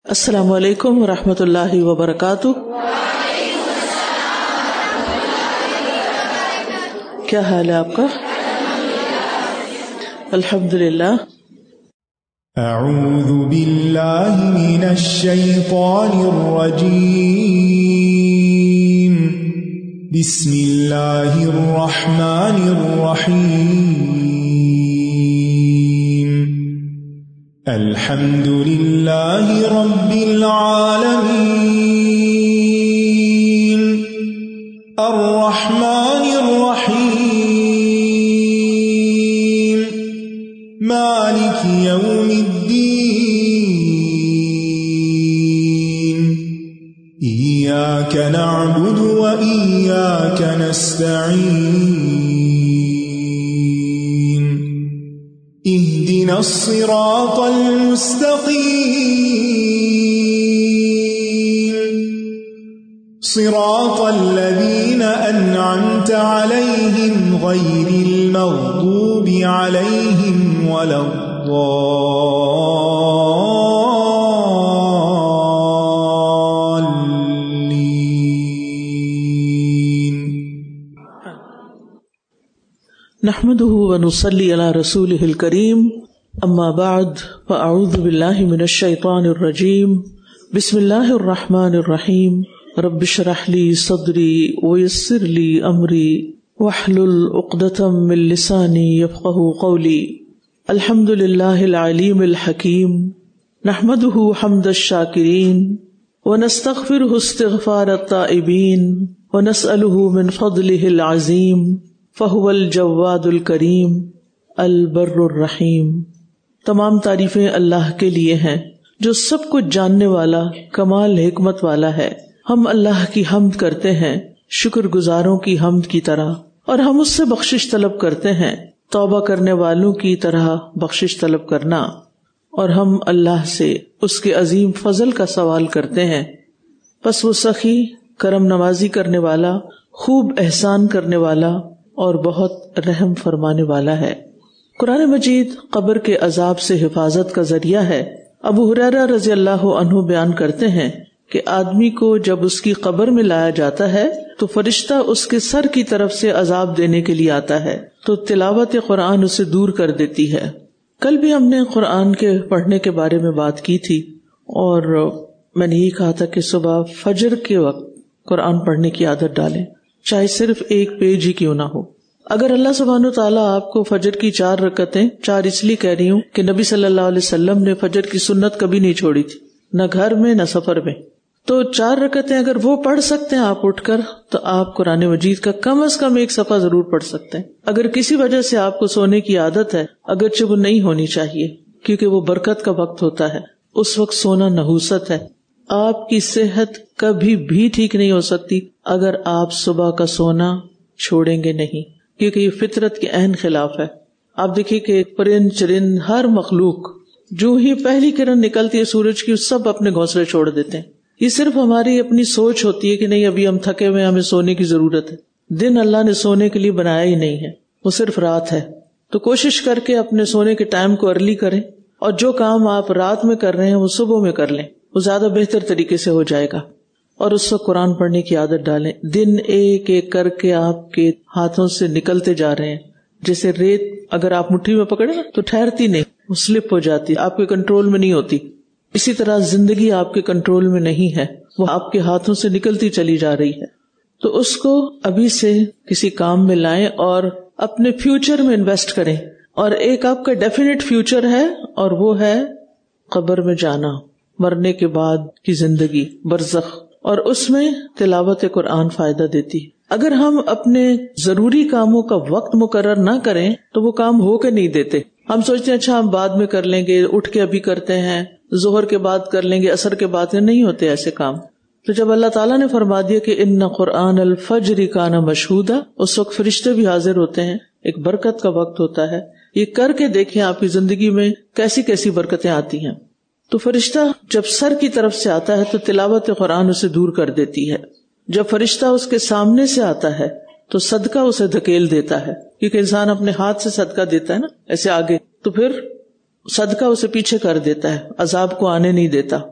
السلام علیکم ورحمۃ اللہ وبرکاتہ۔ کیا حال ہے آپ کا؟ الحمدللہ۔ اعوذ باللہ من الشیطان الرجیم، بسم اللہ الرحمن الرحیم، الحمد للہ رب العالمین، الرحمن الرحیم، مالک یوم الدین، ایاک نعبد و ایاک نستعین، اهدنا الصراط المستقیم، صراط الذین انعمت علیہم غیر المغضوب علیہم ولا الضالین۔ نحمده ونصلي على رسوله الكريم، اما بعد فاعوذ بالله من الشيطان الرجيم، بسم الله الرحمن الرحيم، رب اشرح لي صدري ويسر لي امري واحلل عقدة من لساني يفقهوا قولي۔ الحمد لله العليم الحكيم، نحمده حمد الشاكرين ونستغفره استغفار التائبين ونسأله من فضله العظيم، فهو الجواد الکریم البر الرحیم۔ تمام تعریفیں اللہ کے لیے ہیں جو سب کچھ جاننے والا کمال حکمت والا ہے۔ ہم اللہ کی حمد کرتے ہیں شکر گزاروں کی حمد کی طرح، اور ہم اس سے بخشش طلب کرتے ہیں توبہ کرنے والوں کی طرح بخشش طلب کرنا، اور ہم اللہ سے اس کے عظیم فضل کا سوال کرتے ہیں۔ پس وہ سخی کرم نوازی کرنے والا، خوب احسان کرنے والا اور بہت رحم فرمانے والا ہے۔ قرآن مجید قبر کے عذاب سے حفاظت کا ذریعہ ہے۔ ابو ہریرہ رضی اللہ عنہ بیان کرتے ہیں کہ آدمی کو جب اس کی قبر میں لایا جاتا ہے تو فرشتہ اس کے سر کی طرف سے عذاب دینے کے لیے آتا ہے، تو تلاوت قرآن اسے دور کر دیتی ہے۔ کل بھی ہم نے قرآن کے پڑھنے کے بارے میں بات کی تھی، اور میں نے یہ کہا تھا کہ صبح فجر کے وقت قرآن پڑھنے کی عادت ڈالیں، چاہے صرف ایک پیج ہی کیوں نہ ہو۔ اگر اللہ سبحانہ وتعالیٰ آپ کو فجر کی 4 رکعتیں، 4 اس لیے کہہ رہی ہوں کہ نبی صلی اللہ علیہ وسلم نے فجر کی سنت کبھی نہیں چھوڑی تھی، نہ گھر میں نہ سفر میں، تو 4 رکعتیں اگر وہ پڑھ سکتے ہیں آپ اٹھ کر، تو آپ قرآن مجید کا کم از کم ایک صفحہ ضرور پڑھ سکتے ہیں۔ اگر کسی وجہ سے آپ کو سونے کی عادت ہے، اگرچہ وہ نہیں ہونی چاہیے کیونکہ وہ برکت کا وقت ہوتا ہے، اس وقت سونا نحوست ہے۔ آپ کی صحت کبھی بھی ٹھیک نہیں ہو سکتی اگر آپ صبح کا سونا چھوڑیں گے نہیں، کیونکہ یہ فطرت کے عین خلاف ہے۔ آپ دیکھیے کہ پرند چرند ہر مخلوق جو ہی پہلی کرن نکلتی ہے سورج کی، سب اپنے گھونسلے چھوڑ دیتے ہیں۔ یہ صرف ہماری اپنی سوچ ہوتی ہے کہ نہیں ابھی ہم تھکے ہوئے، ہمیں سونے کی ضرورت ہے۔ دن اللہ نے سونے کے لیے بنایا ہی نہیں ہے، وہ صرف رات ہے۔ تو کوشش کر کے اپنے سونے کے ٹائم کو ارلی کریں، اور جو کام آپ رات میں کر رہے ہیں وہ صبح میں کر لیں، وہ زیادہ بہتر طریقے سے ہو جائے گا۔ اور اس وقت قرآن پڑھنے کی عادت ڈالیں۔ دن ایک ایک کر کے آپ کے ہاتھوں سے نکلتے جا رہے ہیں، جیسے ریت اگر آپ مٹھی میں پکڑے نا تو ٹھہرتی نہیں، وہ سلپ ہو جاتی، آپ کے کنٹرول میں نہیں ہوتی۔ اسی طرح زندگی آپ کے کنٹرول میں نہیں ہے، وہ آپ کے ہاتھوں سے نکلتی چلی جا رہی ہے۔ تو اس کو ابھی سے کسی کام میں لائیں اور اپنے فیوچر میں انویسٹ کریں۔ اور ایک آپ کا ڈیفینیٹ فیوچر ہے، اور وہ ہے قبر میں جانا، مرنے کے بعد کی زندگی، برزخ، اور اس میں تلاوت قرآن فائدہ دیتی ہے۔ اگر ہم اپنے ضروری کاموں کا وقت مقرر نہ کریں تو وہ کام ہو کے نہیں دیتے۔ ہم سوچتے ہیں اچھا ہم بعد میں کر لیں گے، اٹھ کے ابھی کرتے ہیں، ظہر کے بعد کر لیں گے، عصر کے بعد نہیں ہوتے ایسے کام۔ تو جب اللہ تعالیٰ نے فرما دیا کہ ان قرآن الفجر کان مشہودا، اس وقت فرشتے بھی حاضر ہوتے ہیں، ایک برکت کا وقت ہوتا ہے۔ یہ کر کے دیکھیں آپ کی زندگی میں کیسی کیسی برکتیں آتی ہیں۔ تو فرشتہ جب سر کی طرف سے آتا ہے تو تلاوت قرآن اسے دور کر دیتی ہے۔ جب فرشتہ اس کے سامنے سے آتا ہے تو صدقہ اسے دھکیل دیتا ہے، کیونکہ انسان اپنے ہاتھ سے صدقہ دیتا ہے نا ایسے آگے، تو پھر صدقہ اسے پیچھے کر دیتا ہے، عذاب کو آنے نہیں دیتا۔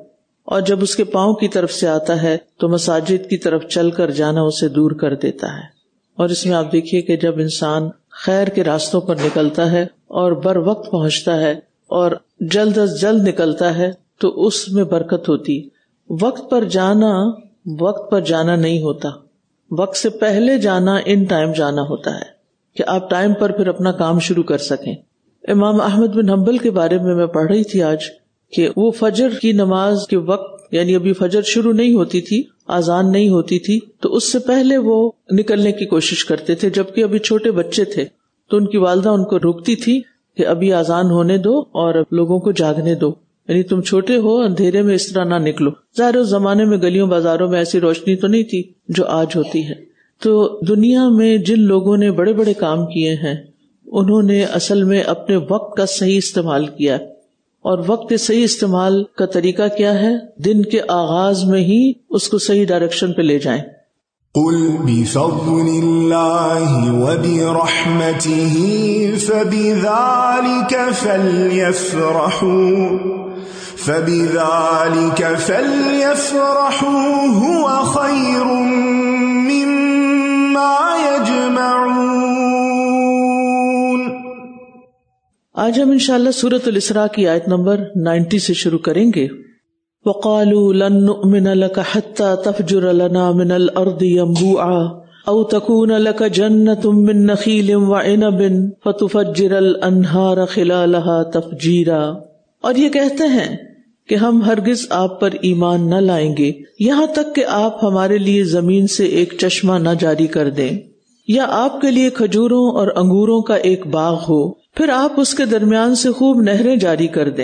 اور جب اس کے پاؤں کی طرف سے آتا ہے تو مساجد کی طرف چل کر جانا اسے دور کر دیتا ہے. اور اس میں آپ دیکھیے کہ جب انسان خیر کے راستوں پر نکلتا ہے اور بر وقت پہنچتا ہے اور جلد از جلد نکلتا ہے تو اس میں برکت ہوتی. وقت پر جانا نہیں ہوتا، وقت سے پہلے جانا، ان ٹائم جانا ہوتا ہے کہ آپ ٹائم پر پھر اپنا کام شروع کر سکیں. امام احمد بن حنبل کے بارے میں پڑھ رہی تھی آج کہ وہ فجر کی نماز کے وقت، یعنی ابھی فجر شروع نہیں ہوتی تھی، اذان نہیں ہوتی تھی، تو اس سے پہلے وہ نکلنے کی کوشش کرتے تھے. جبکہ ابھی چھوٹے بچے تھے تو ان کی والدہ ان کو روکتی تھی کہ ابھی اذان ہونے دو اور لوگوں کو جاگنے دو، یعنی تم چھوٹے ہو، اندھیرے میں اس طرح نہ نکلو. ظاہر اس زمانے میں گلیوں بازاروں میں ایسی روشنی تو نہیں تھی جو آج ہوتی ہے. تو دنیا میں جن لوگوں نے بڑے بڑے کام کیے ہیں انہوں نے اصل میں اپنے وقت کا صحیح استعمال کیا. اور وقت کے صحیح استعمال کا طریقہ کیا ہے؟ دن کے آغاز میں ہی اس کو صحیح ڈائریکشن پہ لے جائیں. قل بفضل اللہ وبرحمتہ فبذلك فليفرحوا هو خير مما يجمعون. آج ہم انشاءاللہ سورۃ الاسراء کی آیت نمبر 90 سے شروع کریں گے. وَقَالُوا لَن نُؤْمِنَ لَكَ حَتَّى تَفْجُرَ لَنَا مِنَ الْأَرْضِ يَنبُوعًا أَوْ تَكُونَ لَكَ جَنَّةٌ مِّن نَخِيلٍ وَعِنَبٍ فَتُفَجِّرَ الْأَنْهَارَ خِلَالَهَا تَفْجِيرًا. اور یہ کہتے ہیں کہ ہم ہرگز آپ پر ایمان نہ لائیں گے یہاں تک کہ آپ ہمارے لیے زمین سے ایک چشمہ نہ جاری کر دیں، یا آپ کے لیے کھجوروں اور انگوروں کا ایک باغ ہو، پھر آپ اس کے درمیان سے خوب نہریں جاری کر دیں.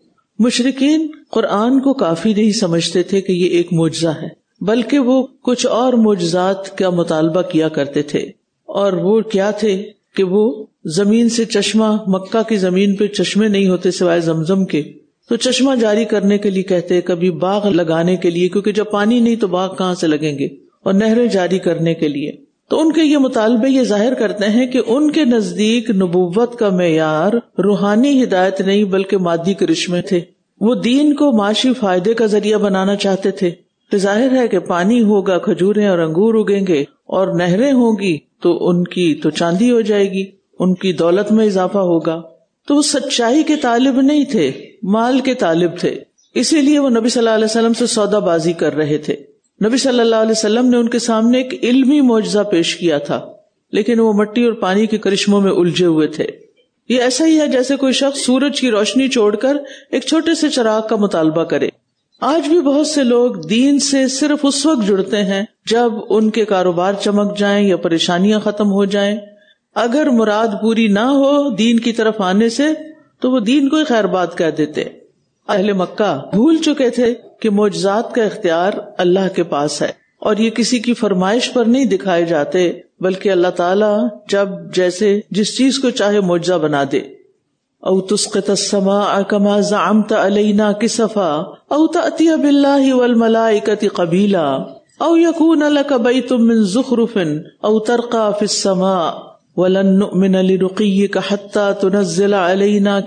مشرکین قرآن کو کافی نہیں سمجھتے تھے کہ یہ ایک معجزہ ہے، بلکہ وہ کچھ اور معجزات کا مطالبہ کیا کرتے تھے. اور وہ کیا تھے کہ وہ زمین سے چشمہ، مکہ کی زمین پہ چشمے نہیں ہوتے سوائے زمزم کے، تو چشمہ جاری کرنے کے لیے کہتے، کبھی باغ لگانے کے لیے، کیونکہ جب پانی نہیں تو باغ کہاں سے لگیں گے، اور نہریں جاری کرنے کے لیے. تو ان کے یہ مطالبے یہ ظاہر کرتے ہیں کہ ان کے نزدیک نبوت کا معیار روحانی ہدایت نہیں بلکہ مادی کرشمے تھے. وہ دین کو معاشی فائدے کا ذریعہ بنانا چاہتے تھے. تو ظاہر ہے کہ پانی ہوگا، کھجوریں اور انگور اگیں گے اور نہریں ہوں گی تو ان کی تو چاندی ہو جائے گی، ان کی دولت میں اضافہ ہوگا. تو وہ سچائی کے طالب نہیں تھے، مال کے طالب تھے. اسی لیے وہ نبی صلی اللہ علیہ وسلم سے سودا بازی کر رہے تھے. نبی صلی اللہ علیہ وسلم نے ان کے سامنے ایک علمی معجزہ پیش کیا تھا، لیکن وہ مٹی اور پانی کے کرشموں میں الجھے ہوئے تھے. یہ ایسا ہی ہے جیسے کوئی شخص سورج کی روشنی چھوڑ کر ایک چھوٹے سے چراغ کا مطالبہ کرے. آج بھی بہت سے لوگ دین سے صرف اس وقت جڑتے ہیں جب ان کے کاروبار چمک جائیں یا پریشانیاں ختم ہو جائیں. اگر مراد پوری نہ ہو دین کی طرف آنے سے تو وہ دین کو ہی خیر بات کہہ دیتے. اہل مکہ بھول چکے تھے کہ معجزات کا اختیار اللہ کے پاس ہے، اور یہ کسی کی فرمائش پر نہیں دکھائے جاتے بلکہ اللہ تعالیٰ جب جیسے جس چیز کو چاہے معجزہ بنا دے. او تسقط السماء كما زعمت علينا كسفا او تأتي بالله والملائكة قبيلا او يكون لك بيت من زخرف او ترقى في السماء وَلَن نُّؤْمِنَ لِرُقِيِّكَ حَتَّى تُنَزِّلَ عَلَيْنَا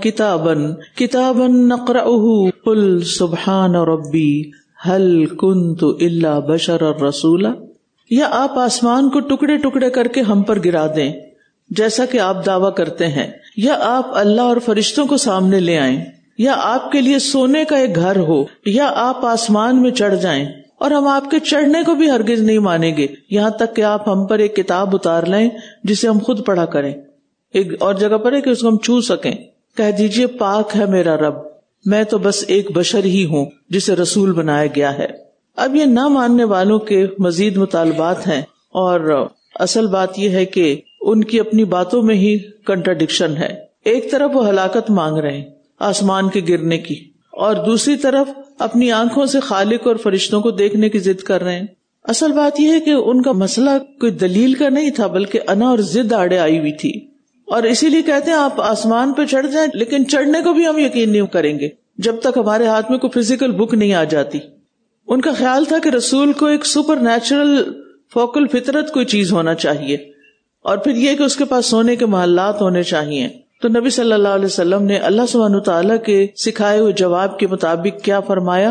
كِتَابًا نَقْرَؤُهُ قُلْ سُبْحَانَ رَبِّي هَلْ كُنْتُ إِلَّا بَشَرًا رَّسُولًا. یا آپ آسمان کو ٹکڑے ٹکڑے کر کے ہم پر گرا دیں جیسا کہ آپ دعویٰ کرتے ہیں، یا آپ اللہ اور فرشتوں کو سامنے لے آئیں، یا آپ کے لیے سونے کا ایک گھر ہو، یا آپ آسمان میں چڑھ جائیں، اور ہم آپ کے چڑھنے کو بھی ہرگز نہیں مانیں گے یہاں تک کہ آپ ہم پر ایک کتاب اتار لیں جسے ہم خود پڑھا کریں. ایک اور جگہ پر ہے کہ اس کو ہم چھو سکیں. کہہ دیجئے پاک ہے میرا رب، میں تو بس ایک بشر ہی ہوں جسے رسول بنایا گیا ہے. اب یہ نہ ماننے والوں کے مزید مطالبات ہیں، اور اصل بات یہ ہے کہ ان کی اپنی باتوں میں ہی کنٹراڈکشن ہے. ایک طرف وہ ہلاکت مانگ رہے ہیں آسمان کے گرنے کی، اور دوسری طرف اپنی آنکھوں سے خالق اور فرشتوں کو دیکھنے کی ضد کر رہے ہیں. اصل بات یہ ہے کہ ان کا مسئلہ کوئی دلیل کا نہیں تھا بلکہ انا اور ضد آڑے آئی ہوئی تھی، اور اسی لیے کہتے ہیں آپ آسمان پہ چڑھ جائیں، لیکن چڑھنے کو بھی ہم یقین نہیں کریں گے جب تک ہمارے ہاتھ میں کوئی فزیکل بک نہیں آ جاتی. ان کا خیال تھا کہ رسول کو ایک سپر نیچرل فوکل فطرت کوئی چیز ہونا چاہیے، اور پھر یہ کہ اس کے پاس سونے کے محلات ہونے چاہیے. تو نبی صلی اللہ علیہ وسلم نے اللہ سبحانہ تعالیٰ کے سکھائے ہوئے جواب کے مطابق کیا فرمایا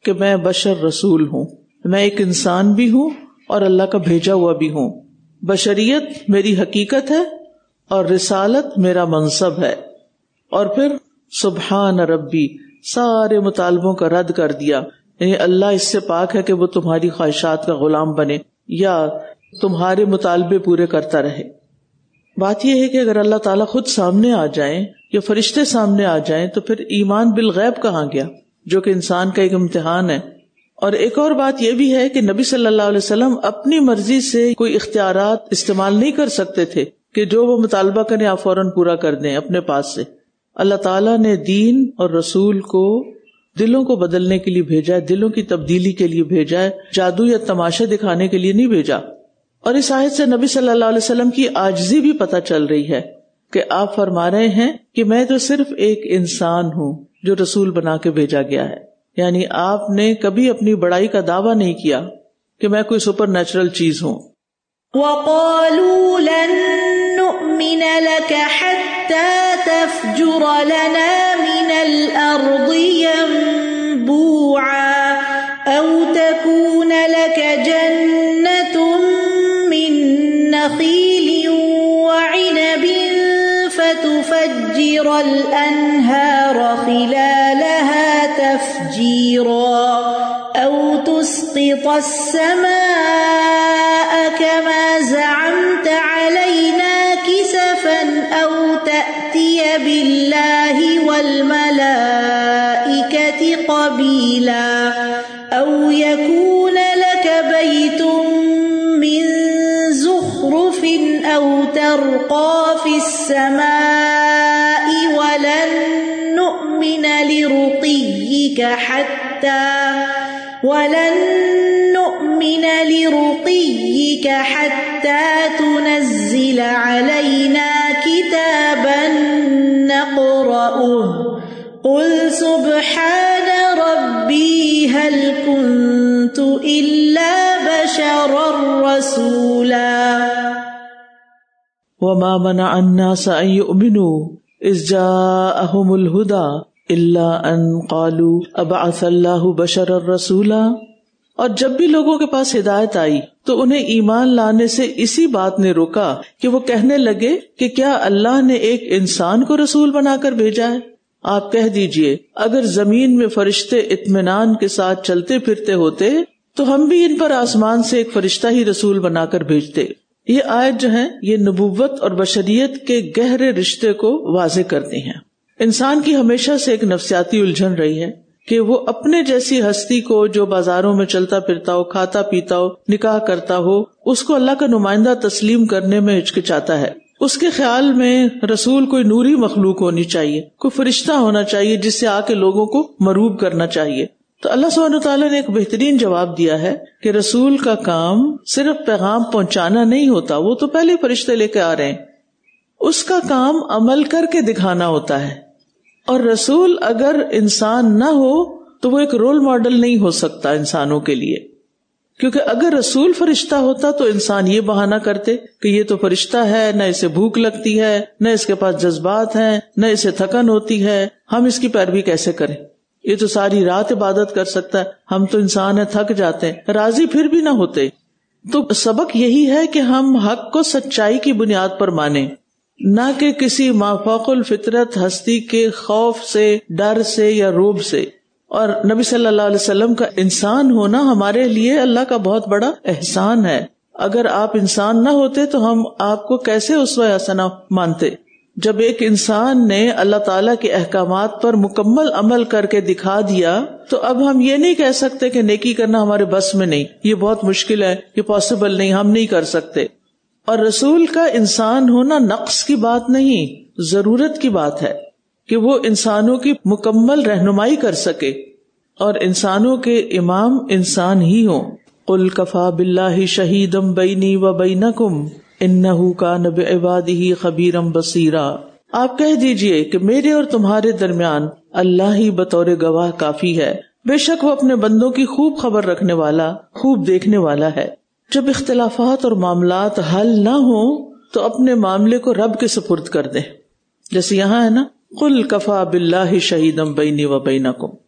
کہ میں بشر رسول ہوں، میں ایک انسان بھی ہوں اور اللہ کا بھیجا ہوا بھی ہوں. بشریت میری حقیقت ہے اور رسالت میرا منصب ہے. اور پھر سبحان ربی، سارے مطالبوں کا رد کر دیا، یعنی اللہ اس سے پاک ہے کہ وہ تمہاری خواہشات کا غلام بنے یا تمہارے مطالبے پورے کرتا رہے. بات یہ ہے کہ اگر اللہ تعالیٰ خود سامنے آ جائیں یا فرشتے سامنے آ جائیں تو پھر ایمان بالغیب کہاں گیا، جو کہ انسان کا ایک امتحان ہے. اور ایک اور بات یہ بھی ہے کہ نبی صلی اللہ علیہ وسلم اپنی مرضی سے کوئی اختیارات استعمال نہیں کر سکتے تھے کہ جو وہ مطالبہ کریں آپ فوراً پورا کر دیں اپنے پاس سے. اللہ تعالیٰ نے دین اور رسول کو دلوں کو بدلنے کے لیے بھیجا ہے، دلوں کی تبدیلی کے لیے بھیجا ہے، جادو یا تماشے دکھانے کے لیے نہیں بھیجا. اور اس آیت سے نبی صلی اللہ علیہ وسلم کی عاجزی بھی پتہ چل رہی ہے کہ آپ فرما رہے ہیں کہ میں تو صرف ایک انسان ہوں جو رسول بنا کے بھیجا گیا ہے. یعنی آپ نے کبھی اپنی بڑائی کا دعویٰ نہیں کیا کہ میں کوئی سپر نیچرل چیز ہوں. وَقَالُوا لَن نُّؤْمِنَ لَكَ حَتَّى تَفْجُرَ لَنَا مِنَ الْأَرْضِ يَنبُوعًا أَوْ تَكُونَ لَكَ جَنَّةٌ مِّن نَّخِيلٍ وَعِنَبٍ فَتُفَجِّرَ الْأَنْهَارَ خِلَالَهَا تَفْجِيرًا أَوْ تُسْقِطَ السَّمَاءَ كَمَا زَعَمْتَ عَلَيْنَا كِسَفًا أَوْ تَأْتِيَ بِاللَّهِ وَالْمَلَائِكَةِ قَبِيلًا أَوْ يَكُونَ لَكَ بَيْتٌ مِّن زُخْرُفٍ أَوْ تَرْقَىٰ فِي السَّمَاءِ وَلَن نُّؤْمِنَ لِرُقِيِّكَ حَتَّى تُنَزِّلَ عَلَيْنَا كِتَابًا نَّقْرَؤُهُ قُلْ سُبْحَانَ رَبِّي هَلْ كُنتُ إِلَّا بَشَرًا رَّسُولًا. وَمَا مَنَعَ النَّاسَ أَن يُؤْمِنُوا إِذْ جَاءَهُمُ الْهُدَىٰ إِلَّا أَن قَالُوا أَبَعَثَ اللَّهُ بَشَرًا رَّسُولًا. اور جب بھی لوگوں کے پاس ہدایت آئی تو انہیں ایمان لانے سے اسی بات نے روکا کہ وہ کہنے لگے کہ کیا اللہ نے ایک انسان کو رسول بنا کر بھیجا ہے. آپ کہہ دیجئے اگر زمین میں فرشتے اطمینان کے ساتھ چلتے پھرتے ہوتے تو ہم بھی ان پر آسمان سے ایک فرشتہ ہی رسول بنا کر بھیجتے. یہ آیت جو ہے یہ نبوت اور بشریت کے گہرے رشتے کو واضح کرتی ہیں. انسان کی ہمیشہ سے ایک نفسیاتی الجھن رہی ہے کہ وہ اپنے جیسی ہستی کو جو بازاروں میں چلتا پھرتا ہو، کھاتا پیتا ہو، نکاح کرتا ہو، اس کو اللہ کا نمائندہ تسلیم کرنے میں ہچکچاتا ہے. اس کے خیال میں رسول کوئی نوری مخلوق ہونی چاہیے، کوئی فرشتہ ہونا چاہیے جس سے آ کے لوگوں کو مرعوب کرنا چاہیے. تو اللہ سبحانہ وتعالیٰ نے ایک بہترین جواب دیا ہے کہ رسول کا کام صرف پیغام پہنچانا نہیں ہوتا، وہ تو پہلے فرشتے لے کے آ رہے ہیں. اس کا کام عمل کر کے دکھانا ہوتا ہے. اور رسول اگر انسان نہ ہو تو وہ ایک رول ماڈل نہیں ہو سکتا انسانوں کے لیے، کیونکہ اگر رسول فرشتہ ہوتا تو انسان یہ بہانہ کرتے کہ یہ تو فرشتہ ہے، نہ اسے بھوک لگتی ہے، نہ اس کے پاس جذبات ہیں، نہ اسے تھکن ہوتی ہے، ہم اس کی پیروی کیسے کریں؟ یہ تو ساری رات عبادت کر سکتا ہے، ہم تو انسان ہیں، تھک جاتے ہیں، راضی پھر بھی نہ ہوتے. تو سبق یہی ہے کہ ہم حق کو سچائی کی بنیاد پر مانیں، نہ کہ کسی مافوق الفطرت ہستی کے خوف سے، ڈر سے یا روب سے. اور نبی صلی اللہ علیہ وسلم کا انسان ہونا ہمارے لیے اللہ کا بہت بڑا احسان ہے. اگر آپ انسان نہ ہوتے تو ہم آپ کو کیسے اسوہ حسنہ مانتے؟ جب ایک انسان نے اللہ تعالیٰ کے احکامات پر مکمل عمل کر کے دکھا دیا تو اب ہم یہ نہیں کہہ سکتے کہ نیکی کرنا ہمارے بس میں نہیں، یہ بہت مشکل ہے، یہ پاسبل نہیں، ہم نہیں کر سکتے. اور رسول کا انسان ہونا نقص کی بات نہیں، ضرورت کی بات ہے کہ وہ انسانوں کی مکمل رہنمائی کر سکے اور انسانوں کے امام انسان ہی ہوں. قل کفا باللہ شہیدم بینی و بینکم انہ کان بعبادہ خبیرا بصیرا. آپ کہہ دیجئے کہ میرے اور تمہارے درمیان اللہ ہی بطور گواہ کافی ہے، بے شک وہ اپنے بندوں کی خوب خبر رکھنے والا، خوب دیکھنے والا ہے. جب اختلافات اور معاملات حل نہ ہوں تو اپنے معاملے کو رب کے سپرد کر دیں. جیسے یہاں ہے نا، قل کفا باللہ شہیدم بینی و بینکم.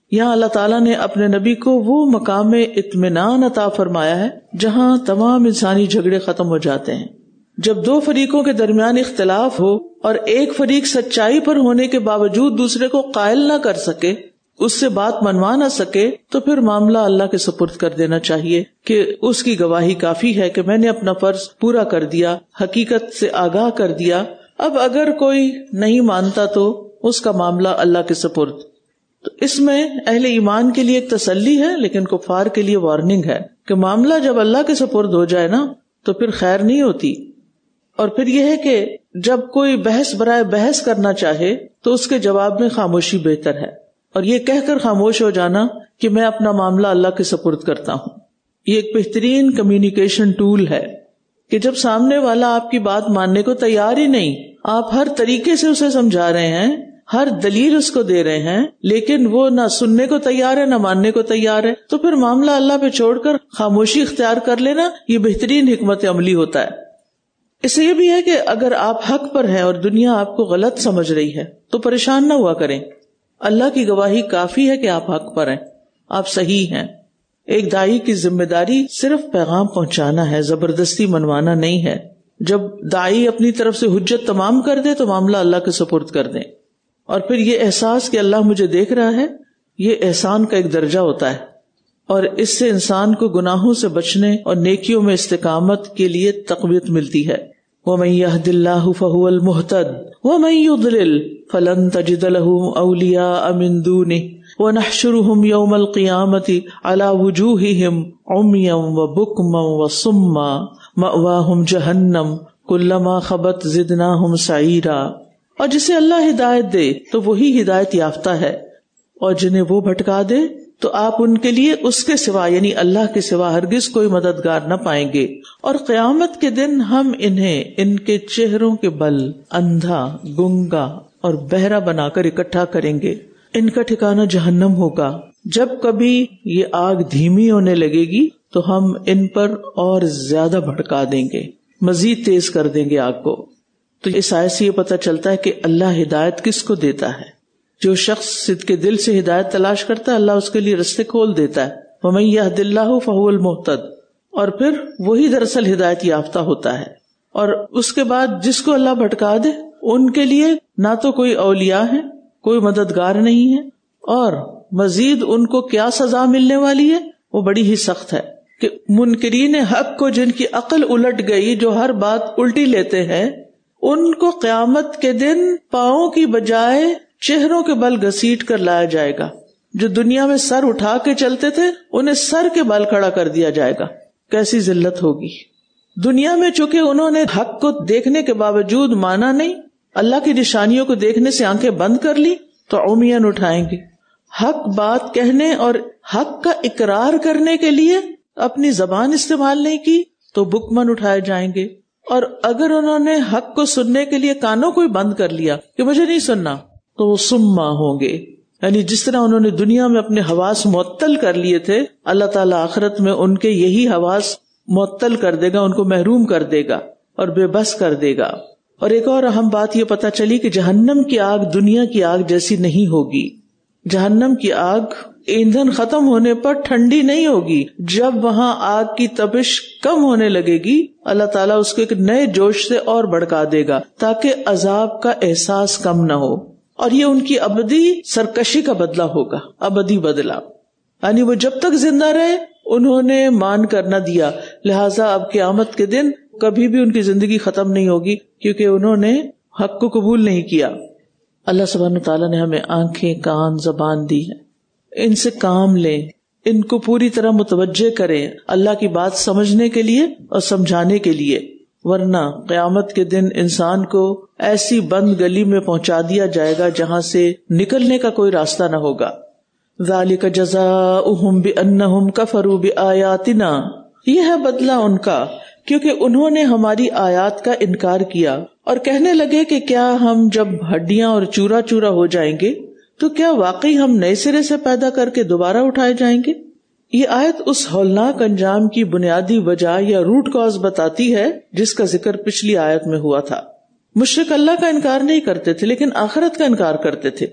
یہاں اللہ تعالیٰ نے اپنے نبی کو وہ مقام اطمینان عطا فرمایا ہے جہاں تمام انسانی جھگڑے ختم ہو جاتے ہیں. جب دو فریقوں کے درمیان اختلاف ہو اور ایک فریق سچائی پر ہونے کے باوجود دوسرے کو قائل نہ کر سکے، اس سے بات منوا نہ سکے، تو پھر معاملہ اللہ کے سپرد کر دینا چاہیے کہ اس کی گواہی کافی ہے کہ میں نے اپنا فرض پورا کر دیا، حقیقت سے آگاہ کر دیا. اب اگر کوئی نہیں مانتا تو اس کا معاملہ اللہ کے سپرد. تو اس میں اہل ایمان کے لیے ایک تسلی ہے، لیکن کفار کے لیے وارننگ ہے کہ معاملہ جب اللہ کے سپرد ہو جائے نا تو پھر خیر نہیں ہوتی. اور پھر یہ ہے کہ جب کوئی بحث برائے بحث کرنا چاہے تو اس کے جواب میں خاموشی بہتر ہے، اور یہ کہہ کر خاموش ہو جانا کہ میں اپنا معاملہ اللہ کے سپرد کرتا ہوں. یہ ایک بہترین کمیونیکیشن ٹول ہے کہ جب سامنے والا آپ کی بات ماننے کو تیار ہی نہیں، آپ ہر طریقے سے اسے سمجھا رہے ہیں، ہر دلیل اس کو دے رہے ہیں، لیکن وہ نہ سننے کو تیار ہے نہ ماننے کو تیار ہے، تو پھر معاملہ اللہ پہ چھوڑ کر خاموشی اختیار کر لینا یہ بہترین حکمت عملی ہوتا ہے. اس سے یہ بھی ہے کہ اگر آپ حق پر ہیں اور دنیا آپ کو غلط سمجھ رہی ہے تو پریشان نہ ہوا کریں. اللہ کی گواہی کافی ہے کہ آپ حق پر ہیں، آپ صحیح ہیں. ایک داعی کی ذمہ داری صرف پیغام پہنچانا ہے، زبردستی منوانا نہیں ہے. جب داعی اپنی طرف سے حجت تمام کر دے تو معاملہ اللہ کے سپرد کر دیں. اور پھر یہ احساس کہ اللہ مجھے دیکھ رہا ہے، یہ احسان کا ایک درجہ ہوتا ہے، اور اس سے انسان کو گناہوں سے بچنے اور نیکیوں میں استقامت کے لیے تقویت ملتی ہے. وَمَن يَهْدِ اللَّهُ فَهُوَ الْمُهْتَدِ وَمَن يُضْلِلْ فَلَن تَجِدَ لَهُ أَوْلِيَاءَ مِن دُونِهِ وَنَحْشُرُهُمْ يَوْمَ الْقِيَامَةِ عَلَى وُجُوهِهِمْ عُمْيًا وَبُكْمًا وَصُمًّا مَأْوَاهُمْ جَهَنَّمُ كُلَّمَا خَبَتْ زِدْنَاهُمْ سَعِيرًا. اور جسے اللہ ہدایت دے تو وہی ہدایت یافتہ ہے، اور جنہیں وہ بھٹکا دے تو آپ ان کے لیے اس کے سوا یعنی اللہ کے سوا ہرگز کوئی مددگار نہ پائیں گے. اور قیامت کے دن ہم انہیں ان کے چہروں کے بل اندھا، گنگا اور بہرا بنا کر اکٹھا کریں گے. ان کا ٹھکانہ جہنم ہوگا. جب کبھی یہ آگ دھیمی ہونے لگے گی تو ہم ان پر اور زیادہ بھڑکا دیں گے، مزید تیز کر دیں گے آگ کو. تو اس آیت سے یہ پتہ چلتا ہے کہ اللہ ہدایت کس کو دیتا ہے. جو شخص صدق دل سے ہدایت تلاش کرتا ہے اللہ اس کے لیے رستے کھول دیتا ہے. وَمَن يَهْدِ اللَّهُ فَهُوَ الْمُهْتَدِ. اور پھر وہی دراصل ہدایت یافتہ ہوتا ہے. اور اس کے بعد جس کو اللہ بھٹکا دے ان کے لیے نہ تو کوئی اولیاء ہے، کوئی مددگار نہیں ہے، اور مزید ان کو کیا سزا ملنے والی ہے وہ بڑی ہی سخت ہے کہ منکرین حق کو، جن کی عقل الٹ گئی، جو ہر بات الٹی لیتے ہیں، ان کو قیامت کے دن پاؤں کی بجائے چہروں کے بل گھسیٹ کر لایا جائے گا. جو دنیا میں سر اٹھا کے چلتے تھے انہیں سر کے بل کھڑا کر دیا جائے گا. کیسی ذلت ہوگی. دنیا میں چونکہ انہوں نے حق کو دیکھنے کے باوجود مانا نہیں، اللہ کی نشانیوں کو دیکھنے سے آنکھیں بند کر لی، تو عمیان اٹھائیں گے. حق بات کہنے اور حق کا اقرار کرنے کے لیے اپنی زبان استعمال نہیں کی تو بکمن اٹھائے جائیں گے. اور اگر انہوں نے حق کو سننے کے لیے کانوں کو ہی بند کر لیا کہ مجھے نہیں سننا، تو وہ سما ہوں گے. یعنی جس طرح انہوں نے دنیا میں اپنے حواس معطل کر لیے تھے، اللہ تعالیٰ آخرت میں ان کے یہی حواس معطل کر دے گا، ان کو محروم کر دے گا اور بے بس کر دے گا. اور ایک اور اہم بات یہ پتہ چلی کہ جہنم کی آگ دنیا کی آگ جیسی نہیں ہوگی. جہنم کی آگ ایندھن ختم ہونے پر ٹھنڈی نہیں ہوگی. جب وہاں آگ کی تپش کم ہونے لگے گی اللہ تعالیٰ اس کو ایک نئے جوش سے اور بڑھکا دے گا تاکہ عذاب کا احساس کم نہ ہو. اور یہ ان کی ابدی سرکشی کا بدلہ ہوگا، ابدی بدلہ. یعنی وہ جب تک زندہ رہے انہوں نے مان کر نہ دیا، لہٰذا اب قیامت کے دن کبھی بھی ان کی زندگی ختم نہیں ہوگی کیونکہ انہوں نے حق کو قبول نہیں کیا. اللہ سبحانہ تعالیٰ نے ہمیں آنکھیں، کان، زبان دی ہے، ان سے کام لیں، ان کو پوری طرح متوجہ کریں اللہ کی بات سمجھنے کے لیے اور سمجھانے کے لیے، ورنہ قیامت کے دن انسان کو ایسی بند گلی میں پہنچا دیا جائے گا جہاں سے نکلنے کا کوئی راستہ نہ ہوگا. ذالک جزاؤہم بانہم کفروا بآیاتنا. یہ ہے بدلہ ان کا کیونکہ انہوں نے ہماری آیات کا انکار کیا اور کہنے لگے کہ کیا ہم جب ہڈیاں اور چورا چورا ہو جائیں گے تو کیا واقعی ہم نئے سرے سے پیدا کر کے دوبارہ اٹھائے جائیں گے. یہ آیت اس ہولناک انجام کی بنیادی وجہ یا روٹ کاز بتاتی ہے جس کا ذکر پچھلی آیت میں ہوا تھا. مشرک اللہ کا انکار نہیں کرتے تھے لیکن آخرت کا انکار کرتے تھے.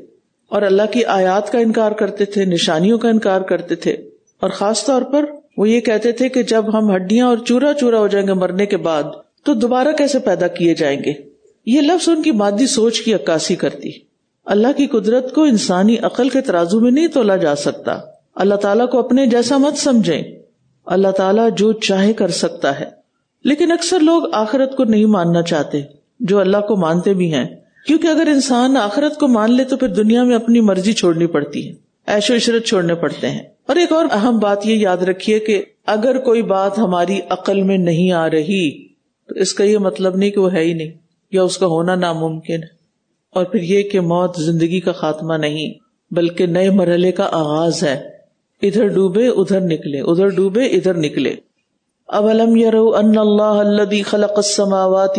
اور اللہ کی آیات کا انکار کرتے تھے، نشانیوں کا انکار کرتے تھے، اور خاص طور پر وہ یہ کہتے تھے کہ جب ہم ہڈیاں اور چورا چورا ہو جائیں گے مرنے کے بعد تو دوبارہ کیسے پیدا کیے جائیں گے. یہ لفظ ان کی مادی سوچ کی عکاسی کرتی. اللہ کی قدرت کو انسانی عقل کے ترازو میں نہیں تولا جا سکتا. اللہ تعالیٰ کو اپنے جیسا مت سمجھیں. اللہ تعالیٰ جو چاہے کر سکتا ہے. لیکن اکثر لوگ آخرت کو نہیں ماننا چاہتے جو اللہ کو مانتے بھی ہیں، کیونکہ اگر انسان آخرت کو مان لے تو پھر دنیا میں اپنی مرضی چھوڑنی پڑتی ہے، عیش و عشرت چھوڑنے پڑتے ہیں. اور ایک اور اہم بات یہ یاد رکھیے کہ اگر کوئی بات ہماری عقل میں نہیں آ رہی تو اس کا یہ مطلب نہیں کہ وہ ہے ہی نہیں یا اس کا ہونا ناممکن ہے. اور پھر یہ کہ موت زندگی کا خاتمہ نہیں بلکہ نئے مرحلے کا آغاز ہے. ادھر ڈوبے ادھر نکلے، ادھر ڈوبے ادھر نکلے. اولم يروا ان الله الذي خلق السماوات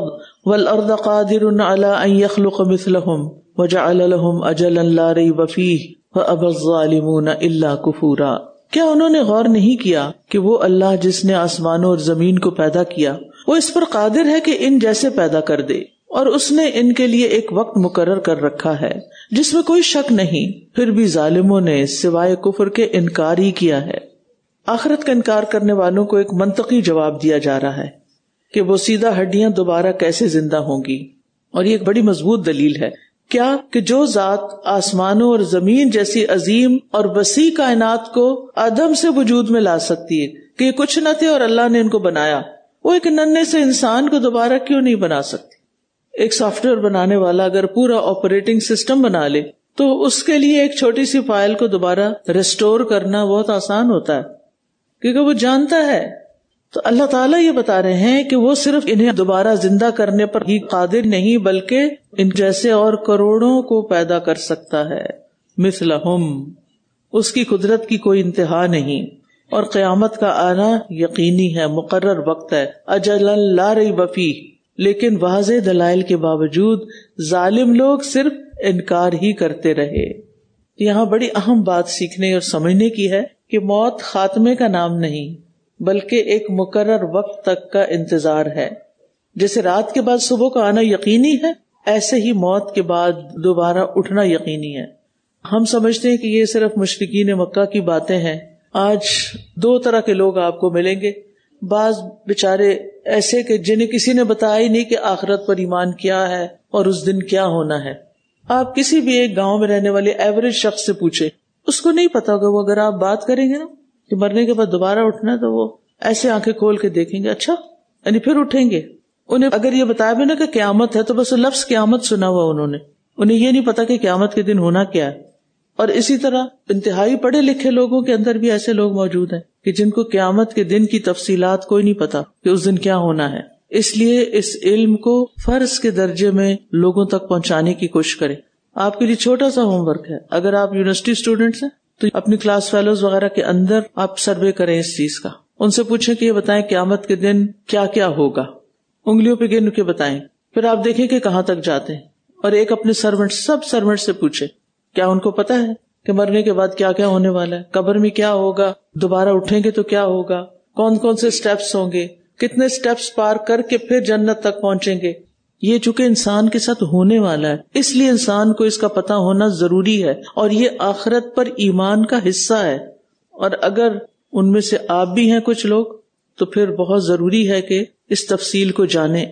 والارض قادر على ان يخلق مثلهم وجعل لهم اجلا لا ريب فيه وابى الظالمون الا كفورا. کیا انہوں نے غور نہیں کیا کہ وہ اللہ جس نے آسمانوں اور زمین کو پیدا کیا وہ اس پر قادر ہے کہ ان جیسے پیدا کر دے، اور اس نے ان کے لیے ایک وقت مقرر کر رکھا ہے جس میں کوئی شک نہیں. پھر بھی ظالموں نے سوائے کفر کے انکار ہی کیا ہے. آخرت کا انکار کرنے والوں کو ایک منطقی جواب دیا جا رہا ہے کہ وہ سیدھا ہڈیاں دوبارہ کیسے زندہ ہوں گی. اور یہ ایک بڑی مضبوط دلیل ہے. کیا کہ جو ذات آسمانوں اور زمین جیسی عظیم اور وسیع کائنات کو عدم سے وجود میں لا سکتی ہے کہ یہ کچھ نہ تھے اور اللہ نے ان کو بنایا، وہ ایک ننھے سے انسان کو دوبارہ کیوں نہیں بنا سکتی؟ ایک سافٹ ویئر بنانے والا اگر پورا آپریٹنگ سسٹم بنا لے تو اس کے لیے ایک چھوٹی سی فائل کو دوبارہ ریسٹور کرنا بہت آسان ہوتا ہے کیونکہ وہ جانتا ہے. تو اللہ تعالیٰ یہ بتا رہے ہیں کہ وہ صرف انہیں دوبارہ زندہ کرنے پر ہی قادر نہیں بلکہ ان جیسے اور کروڑوں کو پیدا کر سکتا ہے. مثلہم، اس کی قدرت کی کوئی انتہا نہیں. اور قیامت کا آنا یقینی ہے، مقرر وقت ہے. اجلا لا ریب فیہ، لیکن واضح دلائل کے باوجود ظالم لوگ صرف انکار ہی کرتے رہے. یہاں بڑی اہم بات سیکھنے اور سمجھنے کی ہے کہ موت خاتمے کا نام نہیں بلکہ ایک مقرر وقت تک کا انتظار ہے. جیسے رات کے بعد صبح کا آنا یقینی ہے، ایسے ہی موت کے بعد دوبارہ اٹھنا یقینی ہے. ہم سمجھتے ہیں کہ یہ صرف مشرکین مکہ کی باتیں ہیں. آج دو طرح کے لوگ آپ کو ملیں گے. بعض بےچارے ایسے کہ جنہیں کسی نے بتایا ہی نہیں کہ آخرت پر ایمان کیا ہے اور اس دن کیا ہونا ہے. آپ کسی بھی ایک گاؤں میں رہنے والے ایوریج شخص سے پوچھیں، اس کو نہیں پتا ہوگا. وہ اگر آپ بات کریں گے نا کہ مرنے کے بعد دوبارہ اٹھنا ہے تو وہ ایسے آنکھیں کھول کے دیکھیں گے، اچھا یعنی پھر اٹھیں گے. انہیں اگر یہ بتایا بھی نا کہ قیامت ہے تو بس لفظ قیامت سنا ہوا انہیں یہ نہیں پتا کہ قیامت کے دن ہونا کیا ہے. اور اسی طرح انتہائی پڑھے لکھے لوگوں کے اندر بھی ایسے لوگ موجود ہیں کہ جن کو قیامت کے دن کی تفصیلات کوئی نہیں پتا کہ اس دن کیا ہونا ہے. اس لیے اس علم کو فرض کے درجے میں لوگوں تک پہنچانے کی کوشش کریں. آپ کے لیے چھوٹا سا ہوم ورک ہے. اگر آپ یونیورسٹی اسٹوڈینٹس ہیں تو اپنی کلاس فیلوز وغیرہ کے اندر آپ سروے کریں اس چیز کا. ان سے پوچھیں کہ یہ بتائیں قیامت کے دن کیا کیا ہوگا، انگلیوں پہ گن کے بتائیں. پھر آپ دیکھیں کہ کہاں تک جاتے ہیں. اور ایک اپنے سب سرونٹ سے پوچھیں کیا ان کو پتا ہے کہ مرنے کے بعد کیا کیا ہونے والا ہے، قبر میں کیا ہوگا، دوبارہ اٹھیں گے تو کیا ہوگا، کون کون سے سٹیپس ہوں گے، کتنے سٹیپس پار کر کے پھر جنت تک پہنچیں گے. یہ چونکہ انسان کے ساتھ ہونے والا ہے اس لیے انسان کو اس کا پتہ ہونا ضروری ہے، اور یہ آخرت پر ایمان کا حصہ ہے. اور اگر ان میں سے آپ بھی ہیں کچھ لوگ تو پھر بہت ضروری ہے کہ اس تفصیل کو جانیں.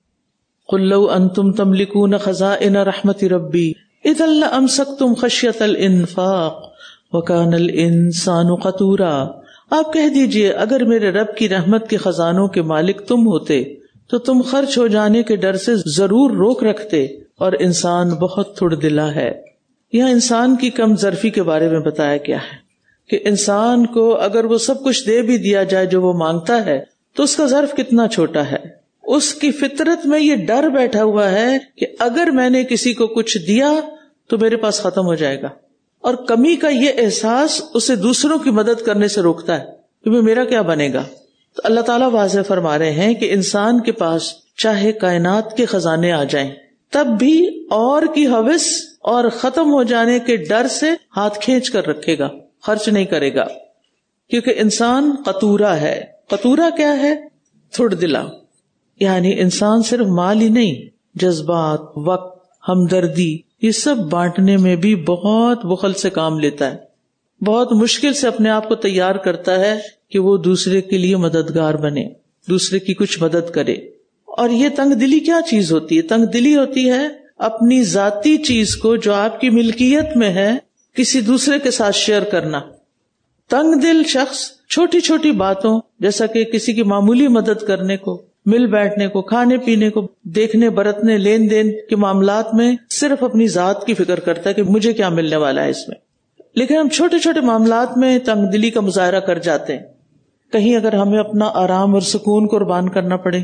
قُل لَوْ أَنْتُمْ تَمْلِكُونَ خَزَائِنَ رَحْمَةِ رَبِّي إِذًا لَأَمْسَكْتُمْ خَشْيَةَ الْإِنفَاقِ وَكَانَ الْإِنسَانُ قَتُورًا. آپ کہہ دیجئے اگر میرے رب کی رحمت کے خزانوں کے مالک تم ہوتے تو تم خرچ ہو جانے کے ڈر سے ضرور روک رکھتے، اور انسان بہت تھوڑ دلا ہے. یہاں انسان کی کم ظرفی کے بارے میں بتایا گیا ہے کہ انسان کو اگر وہ سب کچھ دے بھی دیا جائے جو وہ مانگتا ہے تو اس کا ظرف کتنا چھوٹا ہے. اس کی فطرت میں یہ ڈر بیٹھا ہوا ہے کہ اگر میں نے کسی کو کچھ دیا تو میرے پاس ختم ہو جائے گا، اور کمی کا یہ احساس اسے دوسروں کی مدد کرنے سے روکتا ہے کہ میرا کیا بنے گا. تو اللہ تعالیٰ واضح فرما رہے ہیں کہ انسان کے پاس چاہے کائنات کے خزانے آ جائیں تب بھی اور کی ہوس اور ختم ہو جانے کے ڈر سے ہاتھ کھینچ کر رکھے گا، خرچ نہیں کرے گا، کیونکہ انسان قطورہ ہے. قطورہ کیا ہے؟ تھوڑ دلا. یعنی انسان صرف مال ہی نہیں، جذبات، وقت، ہمدردی، یہ سب بانٹنے میں بھی بہت بخل سے کام لیتا ہے، بہت مشکل سے اپنے آپ کو تیار کرتا ہے کہ وہ دوسرے کے لیے مددگار بنے، دوسرے کی کچھ مدد کرے. اور یہ تنگ دلی کیا چیز ہوتی ہے؟ تنگ دلی ہوتی ہے اپنی ذاتی چیز کو جو آپ کی ملکیت میں ہے کسی دوسرے کے ساتھ شیئر کرنا. تنگ دل شخص چھوٹی چھوٹی باتوں جیسا کہ کسی کی معمولی مدد کرنے کو، مل بیٹھنے کو، کھانے پینے کو، دیکھنے برتنے، لین دین کے معاملات میں صرف اپنی ذات کی فکر کرتا ہے کہ مجھے کیا ملنے والا ہے اس میں. لیکن ہم چھوٹے چھوٹے معاملات میں تنگ دلی کا مظاہرہ کر جاتے ہیں. کہیں اگر ہمیں اپنا آرام اور سکون قربان کرنا پڑے